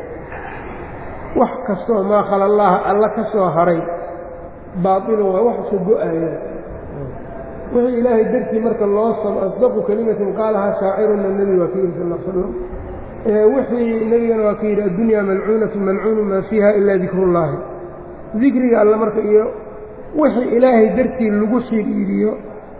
wax kastoo maa khala allaha alla ka soo haray baailun waa wax iska go-aya wixii ilaahay dartii marka loo samo asdaqu kelimatin qaalahaa shaaciruna nebi waa ka yidhi sal l slam wixii nebigana waa ka yidhi addunyaa malcuunatu malcuunu maa fiiha ilaa dikrullaahi dikriga alle marka iyo wixii ilaahay dartii lagu xidhiiriyo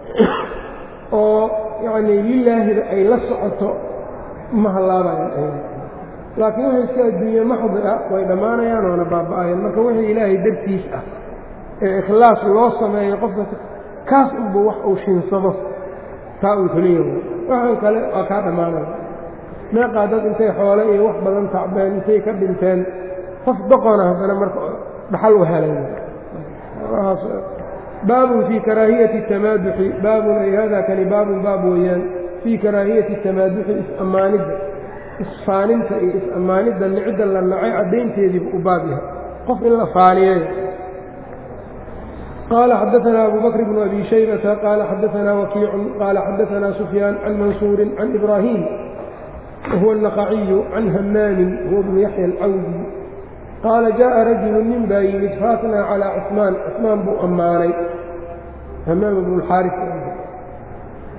oo yacnii lilaahida ay la socoto ma hallaabayan laakiin wixii iska adduunye maxdi ah way dhammaanayaan oona baaba'ayaan marka wixii ilaahay dartiis ah ee ikhlaas loo sameeyo qofka kaas unbuu wax uu shinsado taa uu keliya waxaan kale waa kaa dhammaanaya meeqaa dad intay xoole iyo wax badan tacbeen intay ka dhinteen qof doqona haddana marka dhaxal u helay baabun fii karaahiyati tamaaduxi baabun ay haadaa kani baabun baab weeyaan fii karaahiyati tamaaduxi is-ammaanidda isfaaninta iyo is-ammaanidda nicidda la nacay caddaynteediibu u baab yahay qof in la faaniyay قال xdثna أbو بكر بن أbي شhيبة qال xdثna وكيع qال xdثna سفyان عن منصور عن إبراهيم وهو النقعي عن hmاm هو بن يحيى الcawdي qاaل جاء رaجuل nin baa yimid faatnى عalى cثmaan cثmaan buu ammaanay hmaam بن الxاariث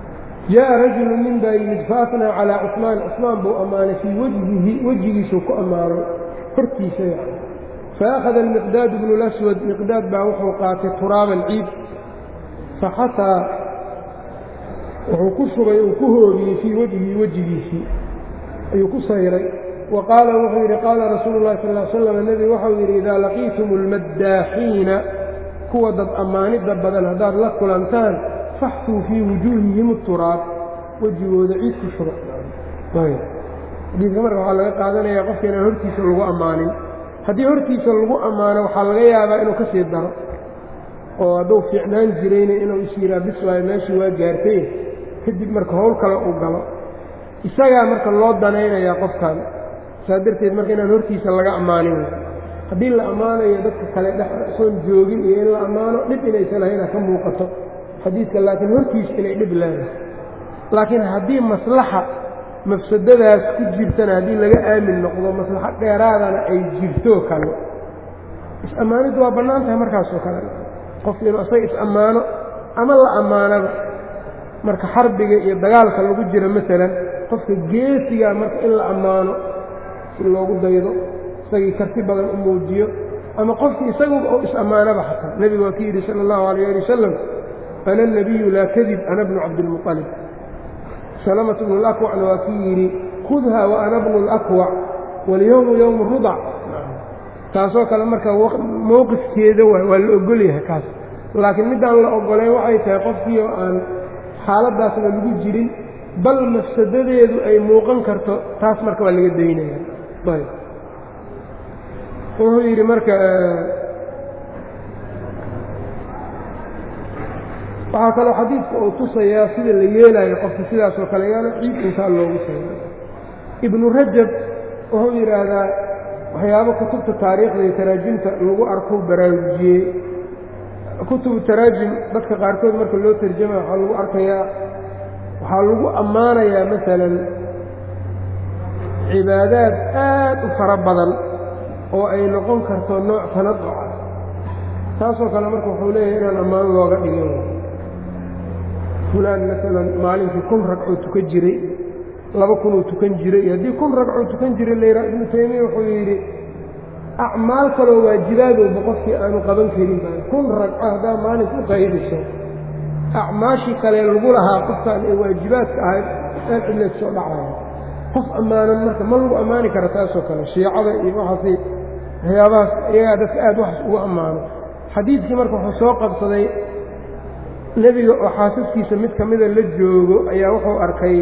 jaaءa rajulu nin baa yimid faatnaa calaa cusmaan cusmaan buu ammaanay fii wajhihi wejigiisuu ku ammaanay hortiisa yani faakhada almiqdaad bnu laswad miqdaad baa wuxuu qaatay turaaban ciid faxataa wuxuu ku shubay uu ku hoobiyey fii wajhihi wejigiisii ayuu ku sayray wa qaala wuxuu yidhi qaala rasuulu llahi sal l slam nebigu waxau yidhi idaa laqiitum almaddaaxiina kuwa dad ammaanidda badan haddaad la kulantaan faxsuu fii wujuuhihim turaab wejigooda ciid ku shuba xadiidka marka waxaa laga qaadanayaa qofka inaan hortiisa lagu ammaanin haddii hortiisa lagu ammaano waxaa laga yaabaa inuu ka sii daro oo hadduu fiicnaan jirayna inuu is yiraa bis waayo meeshii waa gaartay kadib marka howl kale uu galo isagaa marka loo danaynayaa qofkan saa darteed marka inaan hortiisa laga ammaanin haddii la ammaanayo dadka kale dhex soon joogin iyo in la ammaano dhib inaysan lahayna ka muuqato xadiidka laakiin hortiisa inay dhib leedahay laakiin haddii maslaxa mafsadadaas ku jirtana haddii laga aamin noqdo maslaxo dheeraadana ay jirto kale is-ammaaniddu waa bannaan tahay markaasoo kale qofku inuu asaga is-ammaano ama la ammaanaba marka xarbiga iyo dagaalka lagu jiro maalan qofka geesigaa marka in la ammaano si loogu daydo isagii karti badan u muujiyo ama qofki isaguba oo is-ammaanaba xataa nebigu waa ku yidhi sala allahu alayh ali wasalam ana nabiyu laa kadib ana bnu cabdilmuطalib salamatu bnu lakwacna waa ku yidhi khudha wa ana bnu lakwac walyowmu yowmu rudac taasoo kale marka mowqifkeeda waay waa la ogol yahay kaas laakiin middaan la ogoleen waxay tahay qofkii oo aan xaaladaasna lagu jirin bal mafsadadeedu ay muuqan karto taas marka waa laga daynaya ayb wuxuu yidhi marka waxaa kaloo xadiidka uu tusayaa sida la yeelayo qofka sidaasoo kale yaana ciid intaa loogu sheegay ibnu rajab wuxuu yidhaahdaa waxyaabo kutubta taariikhda iyo taraajimta lagu arko baraarujiyey kutubu taraajim dadka qaarkood marka loo tarjamaya waxaa lagu arkayaa waxaa lagu ammaanayaa masalan cibaadaad aad u fara badan oo ay noqon karto nooc tanaduca taasoo kale marka wuxuu leeyahay inaan ammaan looga dhigin fulaan masalan maalinkii kun ragcoo tukan jiray laba kunuu tukan jiray iyo haddii kun ragcoo tukan jiray layraa ibnu taymiya wuxuu yidhi acmaal kaloo waajibaadooba qofkii aanu qaban karin baa kun ragco haddaa maalinka u qaydiso acmaashii kale lagu lahaa qofkaan ee waajibaadka ahayd aan cidleed soo dhacaya qof ammaanan marka ma lagu ammaani kara taasoo kale shiicada iyo waxaasi waxyaabahaas iyagaa dadka aad waxaas ugu ammaano xadiidkii marka wuxuu soo qabsaday nebiga oo xaasaskiisa mid ka mida la joogo ayaa wuxuu arkay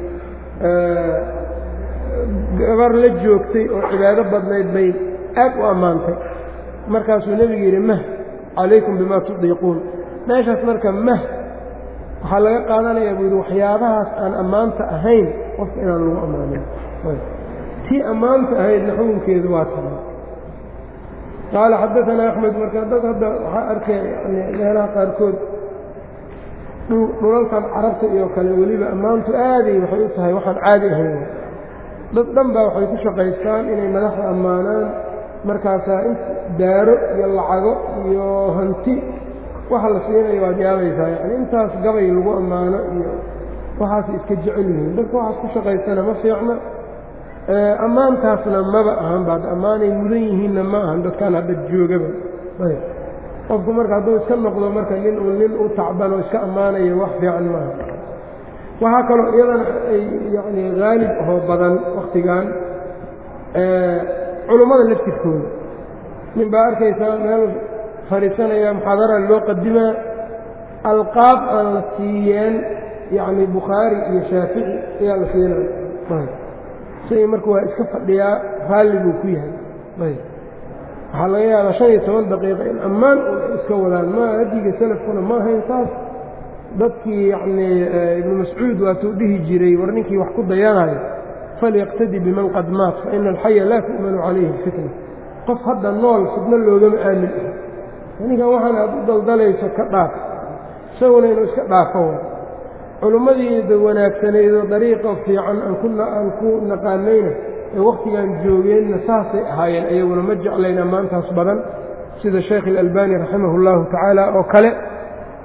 gabar la joogtay oo cibaado badnayd bay aad u ammaantay markaasuu nebigu yidhi mah calaykum bimaa tudiiquun meeshaas marka mah waxaa laga qaadanayaa buu yidhi waxyaabahaas aan ammaanta ahayn qofka inaan lagu ammaanin tii ammaanta ahaydna xukunkeedu waa tana qaala xaddaanaa axmed marka dad hadda waxaa arkaya yani meelaha qaarkood dhulalkan carabta iyo kale weliba ammaantu aaday waxay u tahay waxaan caadi ahayn dad dhan baa waxay ku shaqaystaan inay madaxda ammaanaan markaasaa in daaro iyo lacago iyo hanti waxa la siinayo waad yaabaysaa yani intaas gabay lagu ammaano iyo waxaas iska jecel yihiin dadka waxaas ku shaqaystana ma fiicna ammaantaasna maba ahan baad ammaanay mudan yihiinna ma ahan dadkaan hadda joogaba qofku marka hadduu iska noqdo marka nin uu nin u tacbanoo iska ammaanayo wax fiican maaha waxaa kaloo iyadana ay yani haalib ahoo badan wakhtigan culummada laftirkooda nin baa arkaysaa meel fadhiisanaya muxaadara loo qadimaa alqaab aan la siiyeen yacni bukhaari iyo shaafici ayaa la siinaya isagii marka waa iska fadhiyaa raalli buu ku yahay ayb waxaa laga yaabaa shan iyo toban daqiiqa in ammaan iska wadaan ma hadiga salafkuna ma ahayn taas dadkii yacnii ibnu mascuud waatuu dhihi jiray war ninkii wax ku dayanayo falyaqtadi biman qad maat fa ina alxaya laa tu'manu calayhi alfitna qof hadda nool fidno loogama aamin ah ninkan waxaan aad u daldalayso ka dhaaf isaguna inuu iska dhaafo wa culummadii wanaagsanaydoo dariiqa fiican aan ku naqaanayna ee wakhtigan joogeenna saasay ahaayeen iyaguna ma jeclayn ammaantaas badan sida sheekh ilalbani raximah اllahu tacaala oo kale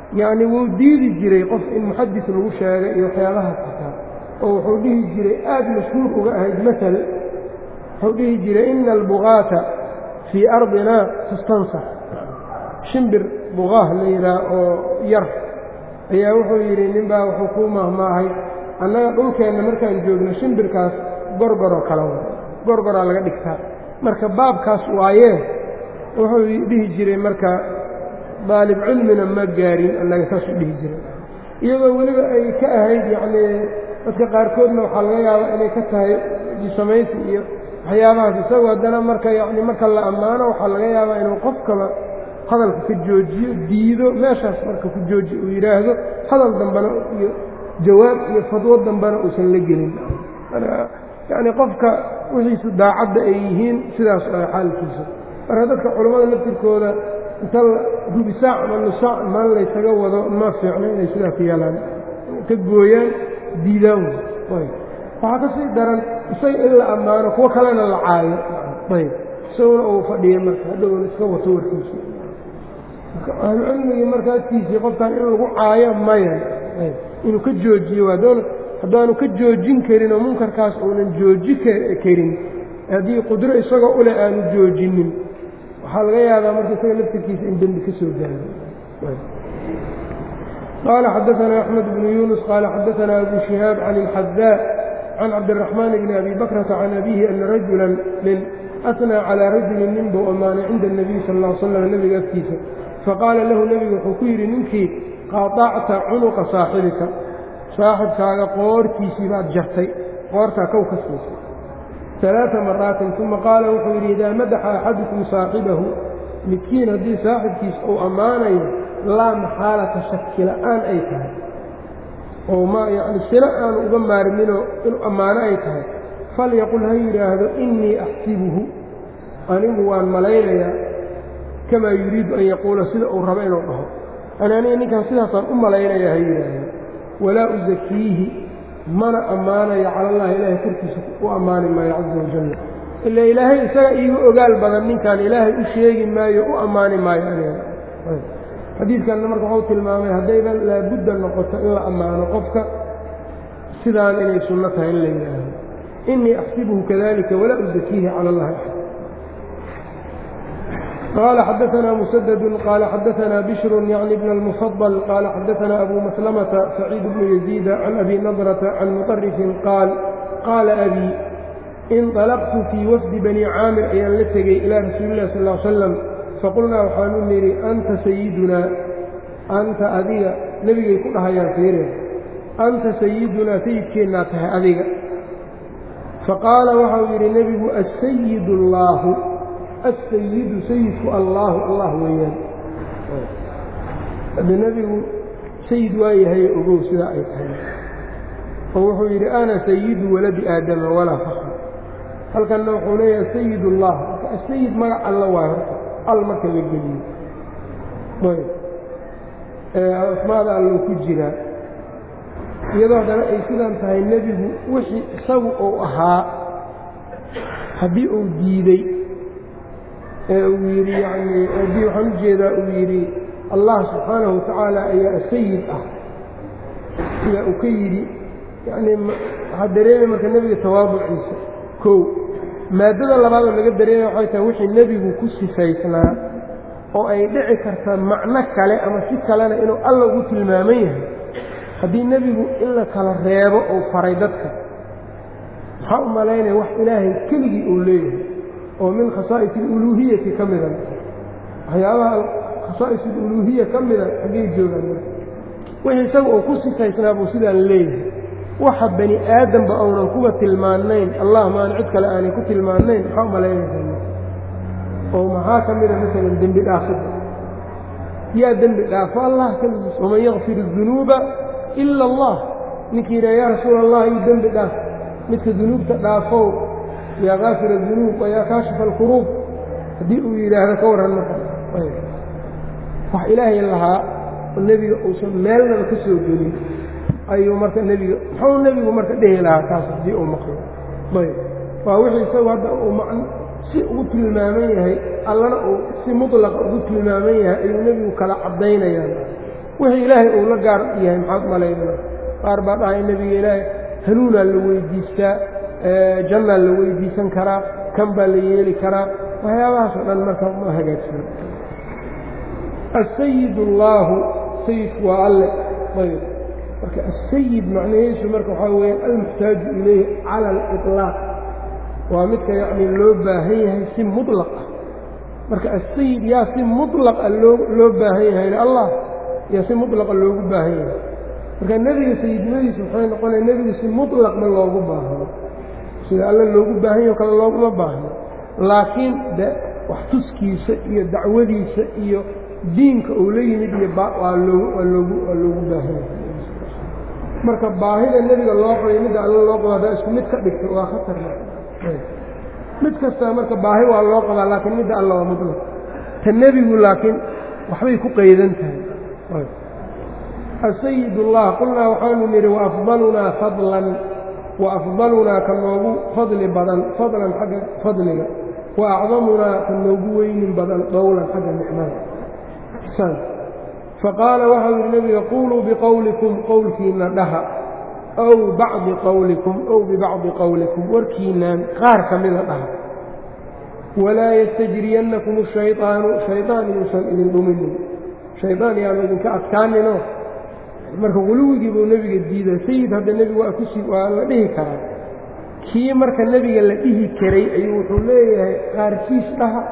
yacni wuu diidi jiray qof in muxadis lagu sheegay iyo waxyaabahaas xitaa oo wuxuu dhihi jiray aad mashhuur uga ahayd masal wuxuu dhihi jiray ina albugaata fii ardina tustansax shimbir bugaah la yidhaah oo yar ayaa wuxuu yidhi ninbaa wuxuu kuu mahmaahay annaga dhulkeenna markaan joogno shimbirkaas gorgoroo kala wada gorgoraa laga dhigtaa marka baabkaas waayee wuxuu dhihi jiray marka daalib cilmina ma gaarin annaga saasuu dhihi jiray iyadoo weliba ay ka ahayd yacnii dadka qaarkoodna waxaa laga yaabaa inay ka tahay jisamaysi iyo waxyaabahaas isagoo haddana marka yacni marka la ammaano waxaa laga yaabaa inuu qofkaba hadalka ka joojiyo diido meeshaas marka ku jooji uu yidhaahdo hadal dambana iyo jawaab iyo fadwo dambana uusan la gelin yacni qofka wixiisu daacadda ay yihiin sidaas ah xaalkiisa marka dadka culammada laftirkooda inta rubisaac ama nusaac maan laysaga wado ma fiicno inay sidaas yeelaan ka gooyaan diidaan waxaa ka sii daran isaga in la ammaano kuwo kalena la caayo ayb isaguna uu fadhiya marka hadhowna iska wato warkiisa ahlucilmigii marka agtiisii qofkan in lagu caayo maya inuu ka joojiyo haddaanu ka joojin karin oo munkarkaas uunan jooji karin haddii qudro isagoo uleh aanu joojinin waxaa laga yaabaa marka isaga laftirkiisa in dembi ka soo gaaro qaala xadaanaa axmed bnu yuunus qaala xadaanaa abu shihaab can ilxadaa can cabdiraxmaan bni abi bakrata can abiihi ana rajulan nin asnaa calaa rajulin nin buu ammaanay cinda anabiy sal alla l slam nebiga agtiisa faqaala lahu nebigu wuxuu ku yidhi ninkii qaطacta cunuqa saaxibika saaxibkaaga qoortiisii baad jartay qoortaa kow ka siisay alaaa maraatin uma qaala wuxuu yidhi idaa madaxa axadukum saaxibahu midkiin haddii saaxibkiis uu ammaanayo laa maxaalata shaki la'aan ay tahay oo ma yani sina aanu uga maarminoo inuu ammaano ay tahay falyaqul ha yidhaahdo innii axsibuhu anigu waan malaynayaa kamaa yuriidu an yaquula sida uu rabo inuu dhaho an aniga ninkaan sidaasaan u malaynayaa ha yidhaahdo walaa usakiihi mana ammaanayo cala allahi ilaahay korkiisa u ammaani maayo caza wajalla ila ilaahay isaga iigu ogaal badan ninkaan ilaahay u sheegi maayo u ammaani maayo aniga xadiidkanna marka waxuu tilmaamay haddayba laabudda noqoto in la ammaano qofka sidaan inay sunno tahay in la yidhaahdo innii axsibuhu kadalika walaa usakiihi cala allahi axad qaala xadaanaa musadadun qaala xadaanaa bishrun yacni bna almufadal qaala xadaanaa abu maslamata saciid bnu yaziida can abi nadrata can muطarifin qaal qaala abii inطalaqtu fii wafdi bani caamir ayaan la tegey ilaa rasuuli illahi sal l slam faqulnaa waxaanu nidhi anta sayidunaa anta adiga nebigay ku dhahayaan fiire anta sayidunaa sayidkeennaa tahay adiga faqaala waxau yidhi nebigu asayidu allaahu asayidu sayidku allaahu allah weeyaan hadda nebigu sayid waa yahay ogow sidaa ay tahay oo wuxuu yidhi ana sayidu waladi aadama walaa fakr halkanna wuxuu leeyahay sayid ullah asayid magac alla waayo horta al marka la geliyo ayb asmaada allou ku jiraa iyadoo haddana ay sidaan tahay nebigu wixii isagu uu ahaa haddii uu diiday ee uu yidhi yacnii haddii waxaan u jeedaa uu yidhi allah subxaanahu watacaala ayaa sayid ah sidaa uu ka yidhi yacnii waxaa dareemay marka nebiga tawaaduciisa kow maaddada labaadoo laga dareemay waxay tahay wixii nebigu ku sifaysnaa oo ay dhici karta macno kale ama si kalena inuu alla ugu tilmaaman yahay haddii nebigu in la kala reebo uu faray dadka maxaa u malaynaya wax ilaahay keligii uu leeyahay oo min khasaa'is aluluuhiyati ka mida waxyaabaha khasaa'is aluluuhiya ka mida xaggay joogaan wixii isaga uu ku sifaysnaa buu sidaan leeyahay waxa bani aadamba uunan kuga tilmaanayn allah maan cid kale aanay ku tilmaanayn maxaa u malaynaysa oo maxaa ka mida maalan dembi dhaafida yaa dembi dhaafo allah keligiis waman yakfir الdunuuba ila allah ninkii yidhaha yaa rasuul allah ii dembi dhaaf midka dunuubta dhaafow yaa kaafir الdunuub wayaa kaashifa alkuruub haddii uu yidhaahdo ka warran marka wax ilaahay lahaa oo nebiga uusan meelnaba ka soo gelin ayuu marka nebiga muxuu nebigu marka dhehi lahaa taas haddii uu maqlo ayb waa wixii isagu hadda uu man si ugu tilmaaman yahay allana uu si mutlaqa ugu tilmaaman yahay ayuu nebigu kala caddaynayaan wixii ilaahay uu la gaar yahay maxaad malaynaa qaar baa dhahay nebiga ilaahay hanuunaa la weydiistaa jannaa la weydiisan karaa kan baa la yeeli karaa waxyaabahaasoo dhan marka ma hagaagsan asayid allaahu sayidku waa alle ayb marka asayid macnahiisu marka waxaa weeye almuxtaaju ilayhi cala aliطlaaq waa midka yacni loo baahan yahay si muطlaq ah marka asayid yaa si muطlaqa loo loo baahan yahay allah yaa si muطlaqa loogu baahan yahay marka nebiga sayidnimadiisa waxay noqonaya nebiga si muطlaq ma loogu baahno sida alle loogu baahan yaho kale looguma baahno laakiin de wax tuskiisa iyo dacwadiisa iyo diinka uu la yimid iyo waa loogu waa loogu waa loogu baahan yahay marka baahida nebiga loo qabay midda alle loo qabo haddaa isku mid ka dhigto waa khatar mid kastaa marka baahi waa loo qabaa laakiin midda alle waa mutlaq ta nebigu laakiin waxbay ku qaydan tahay asayid ullah qulnaa waxaanu nidhi waafdalunaa fadlan waafdalunaa ka noogu fadli badan fadlan xagga fadliga wa acdamunaa ka noogu weynin badan dowlan xagga nicmada faqaala waxau yidhi nebiga quuluu biqowlikum qowlkiina dhaha ow bacdi qowlikum ow bibacdi qowlikum warkiinaan qaar ka mida dhaha walaa yastajriyannakum ashayطaanu shayطaan inuusan idin dhuminin shayطaan yaanu idinka adkaaninoo marka guluwigii buu nebiga diiday sayid hadda nebigu waa kusi waa la dhihi karaa kii marka nebiga la dhihi karay ayuu wuxuu leeyahay qaarkiis dhaha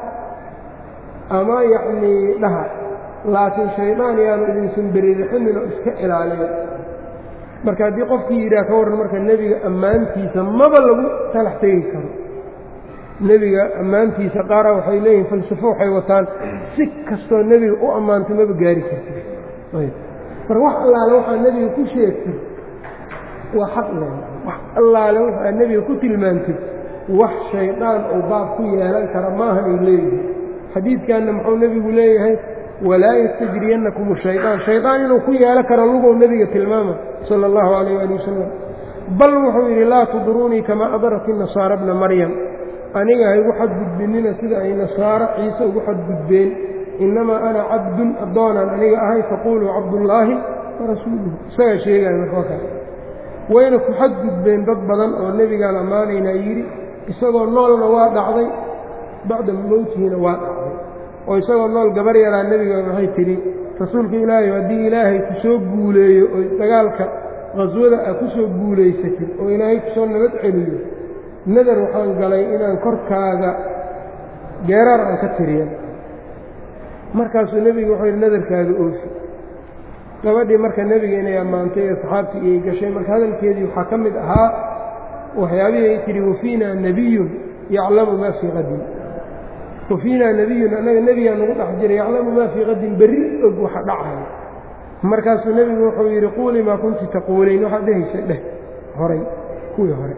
ama yacnii dhaha laakiin shaydaan yaanu idinsan beririxinin oo iska ilaaliya marka haddii qofkii yidhaah ka warran marka nebiga ammaantiisa maba lagu talax tegi karo nebiga ammaantiisa qaara waxay leeyihin falsafo waxay wataan si kastoo nebiga u ammaantay maba gaari karti marka wax allaale waxaa nebiga ku sheegtay waa xaq le wax allaale waxaa nebiga ku tilmaantay wax shaydaan uu baab ku yeelan kara maahan ay leeyihin xadiidkanna muxuu nebigu leeyahay walaa yastajriyannakum ashayطaan shaydaan inuu ku yeelo karo lugow nebiga tilmaama sala allahu calayh waali wasalam bal wuxuu yidhi laa tudruunii kamaa adarat inasaara bna maryam aniga ha igu xadgudbinina sida ay nasaaro ciise ugu xadgudbeen innamaa ana cabdun addoonaan aniga ahay faquuluu cabdullaahi warasuuluhu isagaa sheegaya marka kale wayna ku xadgudbeen dad badan oo nebigaan ammaanaynaa yidhi isagoo noolna waa dhacday bacda mowtihiina waa dhacday oo isagoo nool gabar yaraa nebiga waxay tidhi rasuulka ilaahay haddii ilaahay ku soo guuleeyo oo dagaalka qaswada a ku soo guulaysatid oo ilaahay kusoo nabad celiyo nadar waxaan galay inaan korkaaga geeraar aan ka tiriya markaasuu nebigu wuxuu yidhi nadarkaaga oofi gabadhii marka nebiga inay ammaantay ee saxaabtii iyay gashay marka hadalkeedii waxaa ka mid ahaa waxyaabihii ay tidhi wafiinaa nebiyun yaclamu maa fii qadin wafiinaa nebiyun annaga nebigaa nagu dhex jiray yaclamu maa fii qadin berri og waxa dhacayo markaasuu nebigu wuxuu yidhi quulii maa kunti taquuliin waxaad dhehaysa dheh horay kuwii hore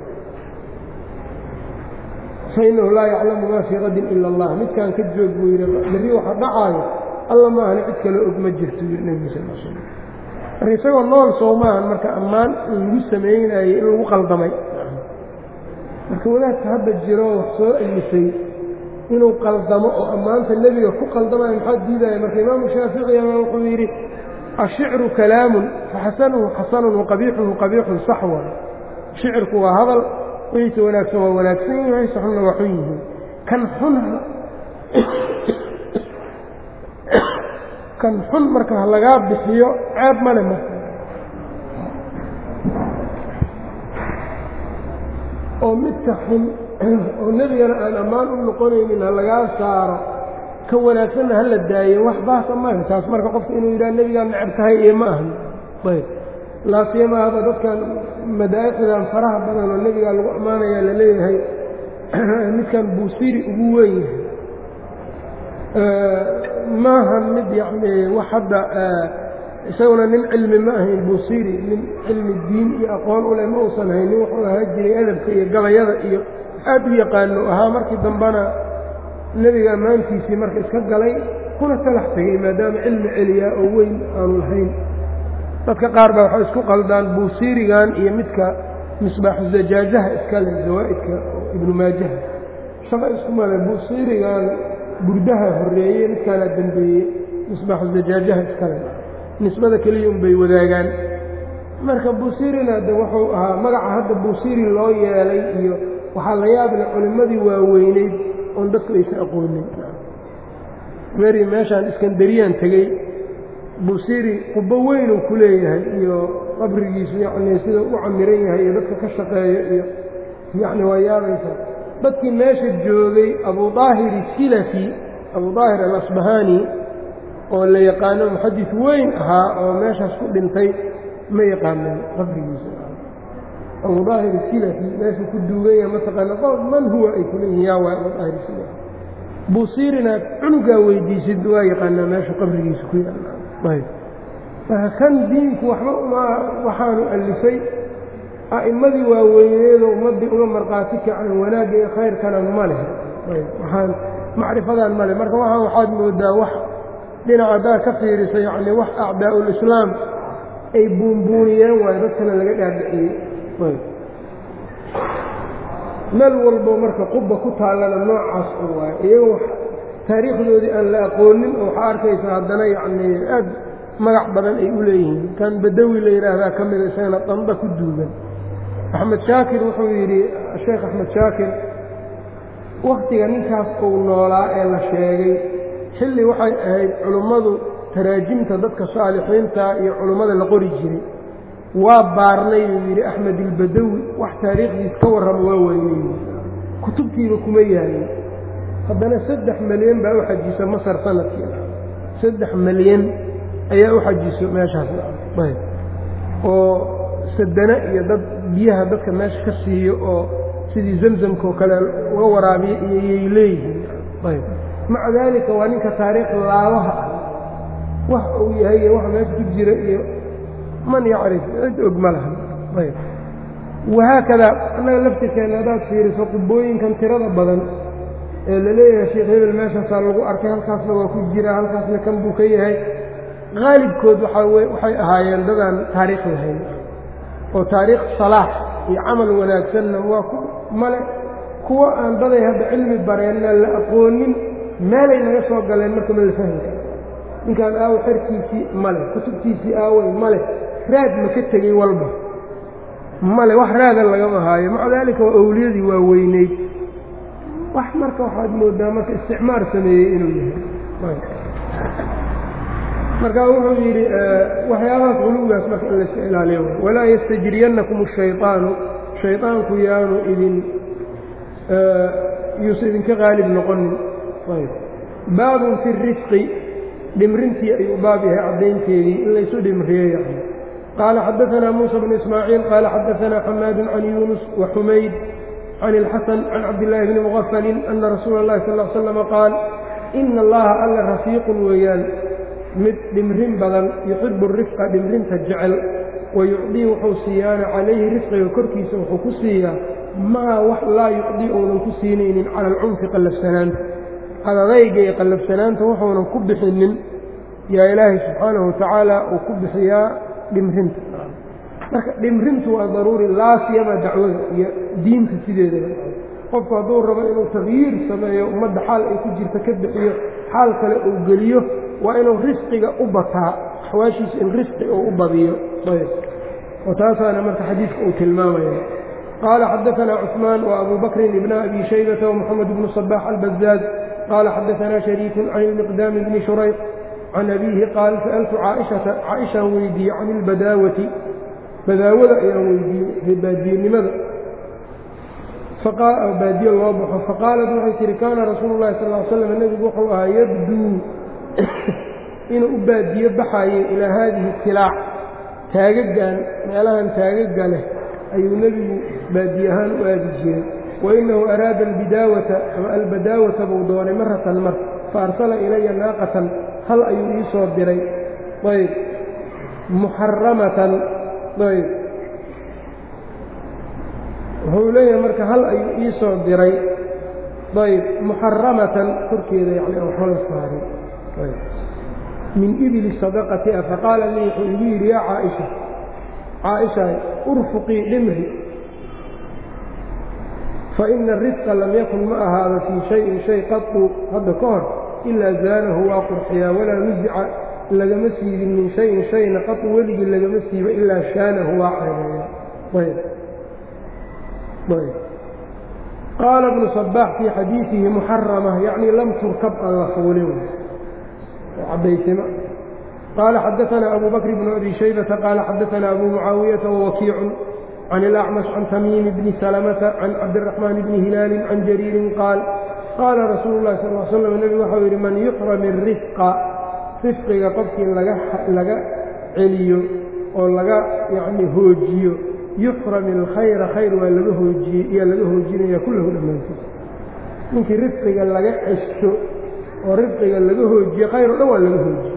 fainahu laa yaclamu maa fii qadin ila allah midkaan ka joog buu yidhi berri waxa dhacaayo alla maahana cid kale og ma jirto yidhi nebigu sal l slam marka isagoo nool soo maahan marka ammaan lagu samaynaayey in lagu qaldamay marka wadaadka hadda jiro wax soo elisay inuu qaldamo oo ammaanta nebiga ku qaldamayo maxaa diidaya marka imaamu shaaficiyama wuxuu yidhi ashicru kalaamun faxasanuhu xasanun waqabiixuhu qabiixun saxwa shicirku waa hadal wixiisa wanaagsan waa wanaagsan yihin wixiisa xunna waa xun yihiin kan xun kan xun marka ha lagaa bixiyo ceeb male marka oo midka xun oo nebigana aan ammaan u noqonaynin ha lagaa saaro ka wanaagsanna ha la daayo wax baasa maaha taas marka qofka inuu yidhaha nebigaan necab tahay iyo ma ahan ayb laasiyama hadda dadkan madaa'ixdan faraha badan oo nebigaa lagu ammaanayaa la leeyahay midkan buusiri ugu weyn yahay maahan mid yacni wax hadda isaguna nin cilmi ma ahayn buusiri nin cilmi diin iyo aqoon u leh ma uusan haynin wuxuu ahaa jiray adabka iyo gabayada iyo aad u yaqaano ahaa markii dambena nebiga ammaantiisii marka iska galay kuna talax tegey maadaama cilmi celiyaa oo weyn aanu lahayn dadka qaar baa waxay isku qaldaan buusirigan iyo midka misbaaxu zajaajaha iska leh zawaa'idka ibnu maajaha shaqa isku male buusirigan burdaha horreeye midkaana dembeeyey misbaaxu zajaajaha iska leh nisbada keliya unbay wadaagaan marka buusirina de wuxuu ahaa magaca hadda buusiri loo yeelay iyo waxaa la yaab leh culimmadii waaweyneyd oon dadku aysan aqoonin meri meeshaan iskandariyaan tegey buusiri qubbo weyn uu ku leeyahay iyo qabrigiisu yacnii sida u camiran yahay iyo dadka ka shaqeeyo iyo yacni waa yaabaysaa dadkii meesha joogay abu daahir silafi abu daahir alasbahaani oo la yaqaano muxadis weyn ahaa oo meeshaas ku dhintay ma yaqaaneen qabrigiisa abu daahir silafi meeshuu ku duugan yahay mataqaana qof man huwa ay ku leeyihin yaa waa abu daahir silafi buusirina cunugaa weydiisid waa yaqaanaa meeshuu qabrigiisa ku yaala ayb marka kan diinku waxba uma waxaanu alifay a'immadii waaweyneedoo ummaddii uma markhaati kacan wanaagga iyo khayrkana ma leh ayb waxaan macrifadaan ma leh marka waxaan waxaad moodaa wax dhinaca haddaa ka fiirisa yacni wax acdaa'ulislaam ay buunbuuniyeen waayo dadkana laga dhaadhiciyey ayb meel walbo marka qubba ku taallana noocaas u waayo iyagoo taariikhdoodii aan la aqoonin oo waxaa arkaysa haddana yacnii aad magac badan ay u leeyihiin kan badawi la yidhaahdaa ka mida isagana damba ku duugan axmed shaakir wuxuu yidhi sheekh axmed shaakir wakhtiga ninkaas uu noolaa ee la sheegay xilli waxay ahayd culummadu taraajimta dadka saalixiinta iyo culummada la qori jiray waa baarnay buu yidhi axmed ilbadawi wax taariikhdiis ka warrama waa weynay kutubtiiba kuma yaalin haddana saddex malyan baa u xajiso masar sanadkii saddex malyan ayaa u xajiso meeshaas ayb oo sadana iyo dad biyaha dadka meesha ka siiyo oo sidii zamzamka oo kale uga waraabiya iyoyay leeyihiin ayb maca daalika waa ninka taariikh laabaha ah wax uu yahay iyo wax meesha ku jira iyo man yacrif cid og ma lahan ayb wahaakadaa annaga laftirkeenna haddaad fiiriso qubooyinkan tirada badan ee la leeyahay sheekh hebel meeshaasaa lagu arkay halkaasna waa ku jira halkaasna kan buu ka yahay qaalibkood waxaa w waxay ahaayeen dadaan taariikh lahayn oo taariikh salaax iyo camal wanaagsanna waa ku male kuwa aan daday hadda cilmi bareenna la aqoonin meelay naga soo galeen marka ma la fahmi karo ninkaan aawo xerkiisii male kutubtiisii aawey male raad ma ka tegey walba male wax raadan lagama haayo maca daalika waa awliyadii waa weyneyd wax marka waxaad moodaa marka isticmaar sameeyey inuu yahay marka wuxuu yidhi waxyaabahaas culuwgaas marka in layska ilaaliyo walaa yastajriyannakum ashayطaanu shayطaanku yaanu idin yuusa idinka qaalib noqonin baabun fi risqi dhimrintii ayuu baab yahay caddaynteedii in laysu dhimriyo yani qaala xadaanaa muusa bnu ismaaciil qaala xadaanaa xamaadu can yuunus waxumayd can ilxasan can cabdillaahi bni mugafalin ana rasuula اllahi sal l slam qaal ina allaha alla rafiiqun weeyaan mid dhimrin badan yuxibu rifqa dhimrinta jecel wayucdii wuxuu siiyaana calayhi risqiga korkiisa wuxuu ku siiyaa maa wax laa yucdii uunan ku siinaynin cala alcunfi qallafsanaanta adadayga iyo qallafsanaanta wuxuunan ku bixinin yaa ilaahay subxaanahu watacaala uu ku bixiyaa dhimrinta marka dhimrintu waa daruuri laasiyaba dacwada iyo diinta sideedaba qofku hadduu rabo inuu takyiir sameeyo ummadda xaal ay ku jirta ka bixiyo xaal kale uu geliyo waa inuu risqiga u bataa axwaashiisa in risqi uu u badiyo ayb oo taasaana marka xadiidka uu tilmaamaya qaala xadaanaa cusmaan wa abu bakrin ibna abi shaybata wamuxamed bnu صabax albazaaz qaala xadaanaa shariikun can ilmiqdaami bni shurayq can abiihi qaal sa'altu caaishata caaishaan weydiiyey can ilbadaawati badaawada ayaan weydiiyey baadiyenimada baadiye loo baxo faqaalat waxay tihi kaana rasuulu llahi sal l slam nebigu wuxuu ahaa yabduu inuu u baadiye baxaayey ilaa haadihi silaac taagagan meelahan taagaga leh ayuu nebigu baadiye ahaan u aadi jiray wainahu araada albidaawata ama albadaawata buu doonay maratan mar faarsala ilaya naaqatan hal ayuu ii soo diray ayb muxaramatan ayb wuxuu leeyahay marka hal ayuu ii soo diray ayb muxaramatan korkeeda yani aan waxba la saarin min ibili sadaqati a faqaala lii wuxuu igu yidhi yaa caaisha caaisha urfuqii dhimri faina arisqa lam yakun ma ahaado fii shayin shay qadu hadda ka hor ilaa zaanahu waa qurxiyaa walaa nuzica lagama siibin min shayin shayna qatu weligii lagama siibo ilaa shaanahu waa ceebeeya ayb ayb qaala ibnu sabaax fii xadiidihi muxarama yacni lam turkab aan la fuulin cadaysima qaala xadaanaa abu bakr bnu abi shaybata qaala xadaanaa abu mucaawiyata wawakiicun can ilacmash can tamiimi bni salamata can cabdiraxmaan bni hilaalin can jariirin qaal qaala rasuulu llahi sal l slam nebigu waxau yidhi man yuxram irifqa rifqiga qofkii laga laga celiyo oo laga yacni hoojiyo yuxram ilkhayra khayr waa laga hoojiyey iyaa laga hoojinaya kullahu dhammaantiisa ninkii rifqiga laga cesho oo rifqiga laga hoojiye khayr o dhan waa laga hoojiye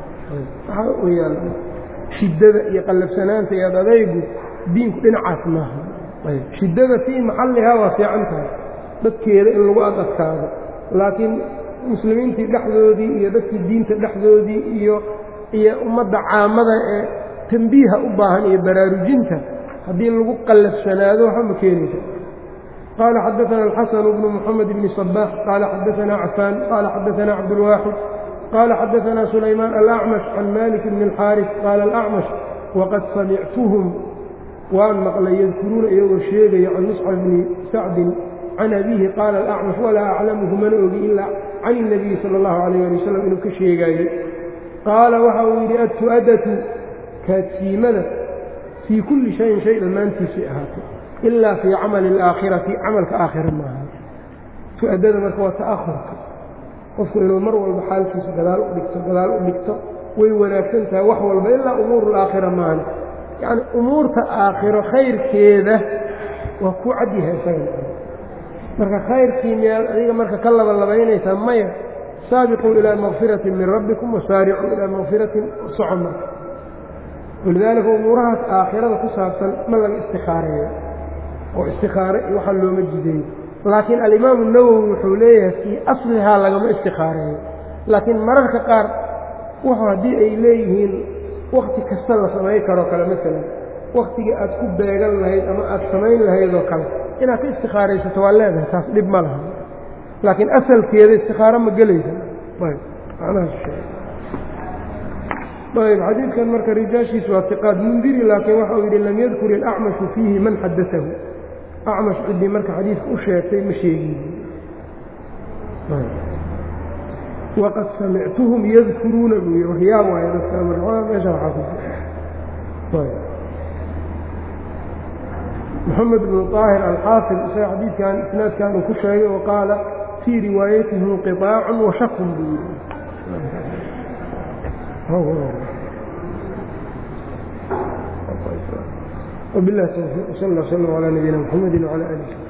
waxaa weyaan shiddada iyo qallafsanaanta iyo adadaygu diinku dhinacaas maaha ayb shiddada fii maxallihaa waa fiican tahay dadkeeda in lagu adadkaado laakiin muslimiintii dhexdoodii iyo dadkii diinta dhexdoodii iyo iyo ummadda caamada ee tambiiha u baahan iyo baraarujinta haddii lagu qallafsanaado waxba ma keenaysa qaala xadaana alxasanu bnu moxamed bni sabaax qaala xadaanaa cafaan qaala xadaanaa cabdulwaaxid qaala xadaanaa sulaymaan alacmash can malik bni alxaaris qaala alacmash waqad samictuhum waan maqlay yadkuruuna iyagoo sheegaya can muscab bni sacdin can abiihi qaala alacmash walaa aclamuhu mana ogi ilaa can اnabiyi sala اllahu alayh ali wasalam inuu ka sheegaayey qaala waxa uu yidhi adtu'adatu kaadsiimada fii kulli shayin shay dhammaantiisay ahaatay ilaa fii camali alaakhirati camalka aakhira maaha tu'adada marka waa ta'ahurka qofku inuu mar walba xaalkiisa gadaal u dhigto gadaal u dhigto way wanaagsan tahay wax walba ilaa umuuru alaakhira maahan yacni umuurta aakhiro khayrkeeda waa ku cadyahay isaga marka khayrkii miyaad adiga marka ka labalabaynaysaa maya saabiquu ilaa makfiratin min rabbikum wasaaricuu ilaa makfiratin soco marka walidaalika umuurahaas aakhirada ku saabsan ma laga istikaareeyo oo istikaare waxaa looma jideeyo laakiin alimaamu nawowi wuxuu leeyahay fii aslihaa lagama istikaareeyo laakiin mararka qaar wuxuu haddii ay leeyihiin wakti kasta la samayn karoo kale maalan waktigii aad ku beegan lahayd ama aad samayn lahayd oo kale inaad ka istikaaraysato waa leedahay taas dhib ma laha laakiin asalkeeda istikaaro ma gelaysa ayb xadiidkan marka rijaashiisu waa iqaad mundiri laakiin waxa uu yidhi lam yadkur ilacmashu fiihi man xadaahu acmash ciddii marka xadiidka u sheegtay ma sheegin waqad samictuhum yadkuruuna buu yii waxyaa waaye dadka meesha waxaa ku moxamed bnu طaahir alxaafid isaga xadiidkan isnaadkan uu ku sheegay oo qaala fii riwaayatihi inqiطaacun washakun buu yii وبالله التوفيق وصلى الله وسلم على نبينا محمد وعلى آله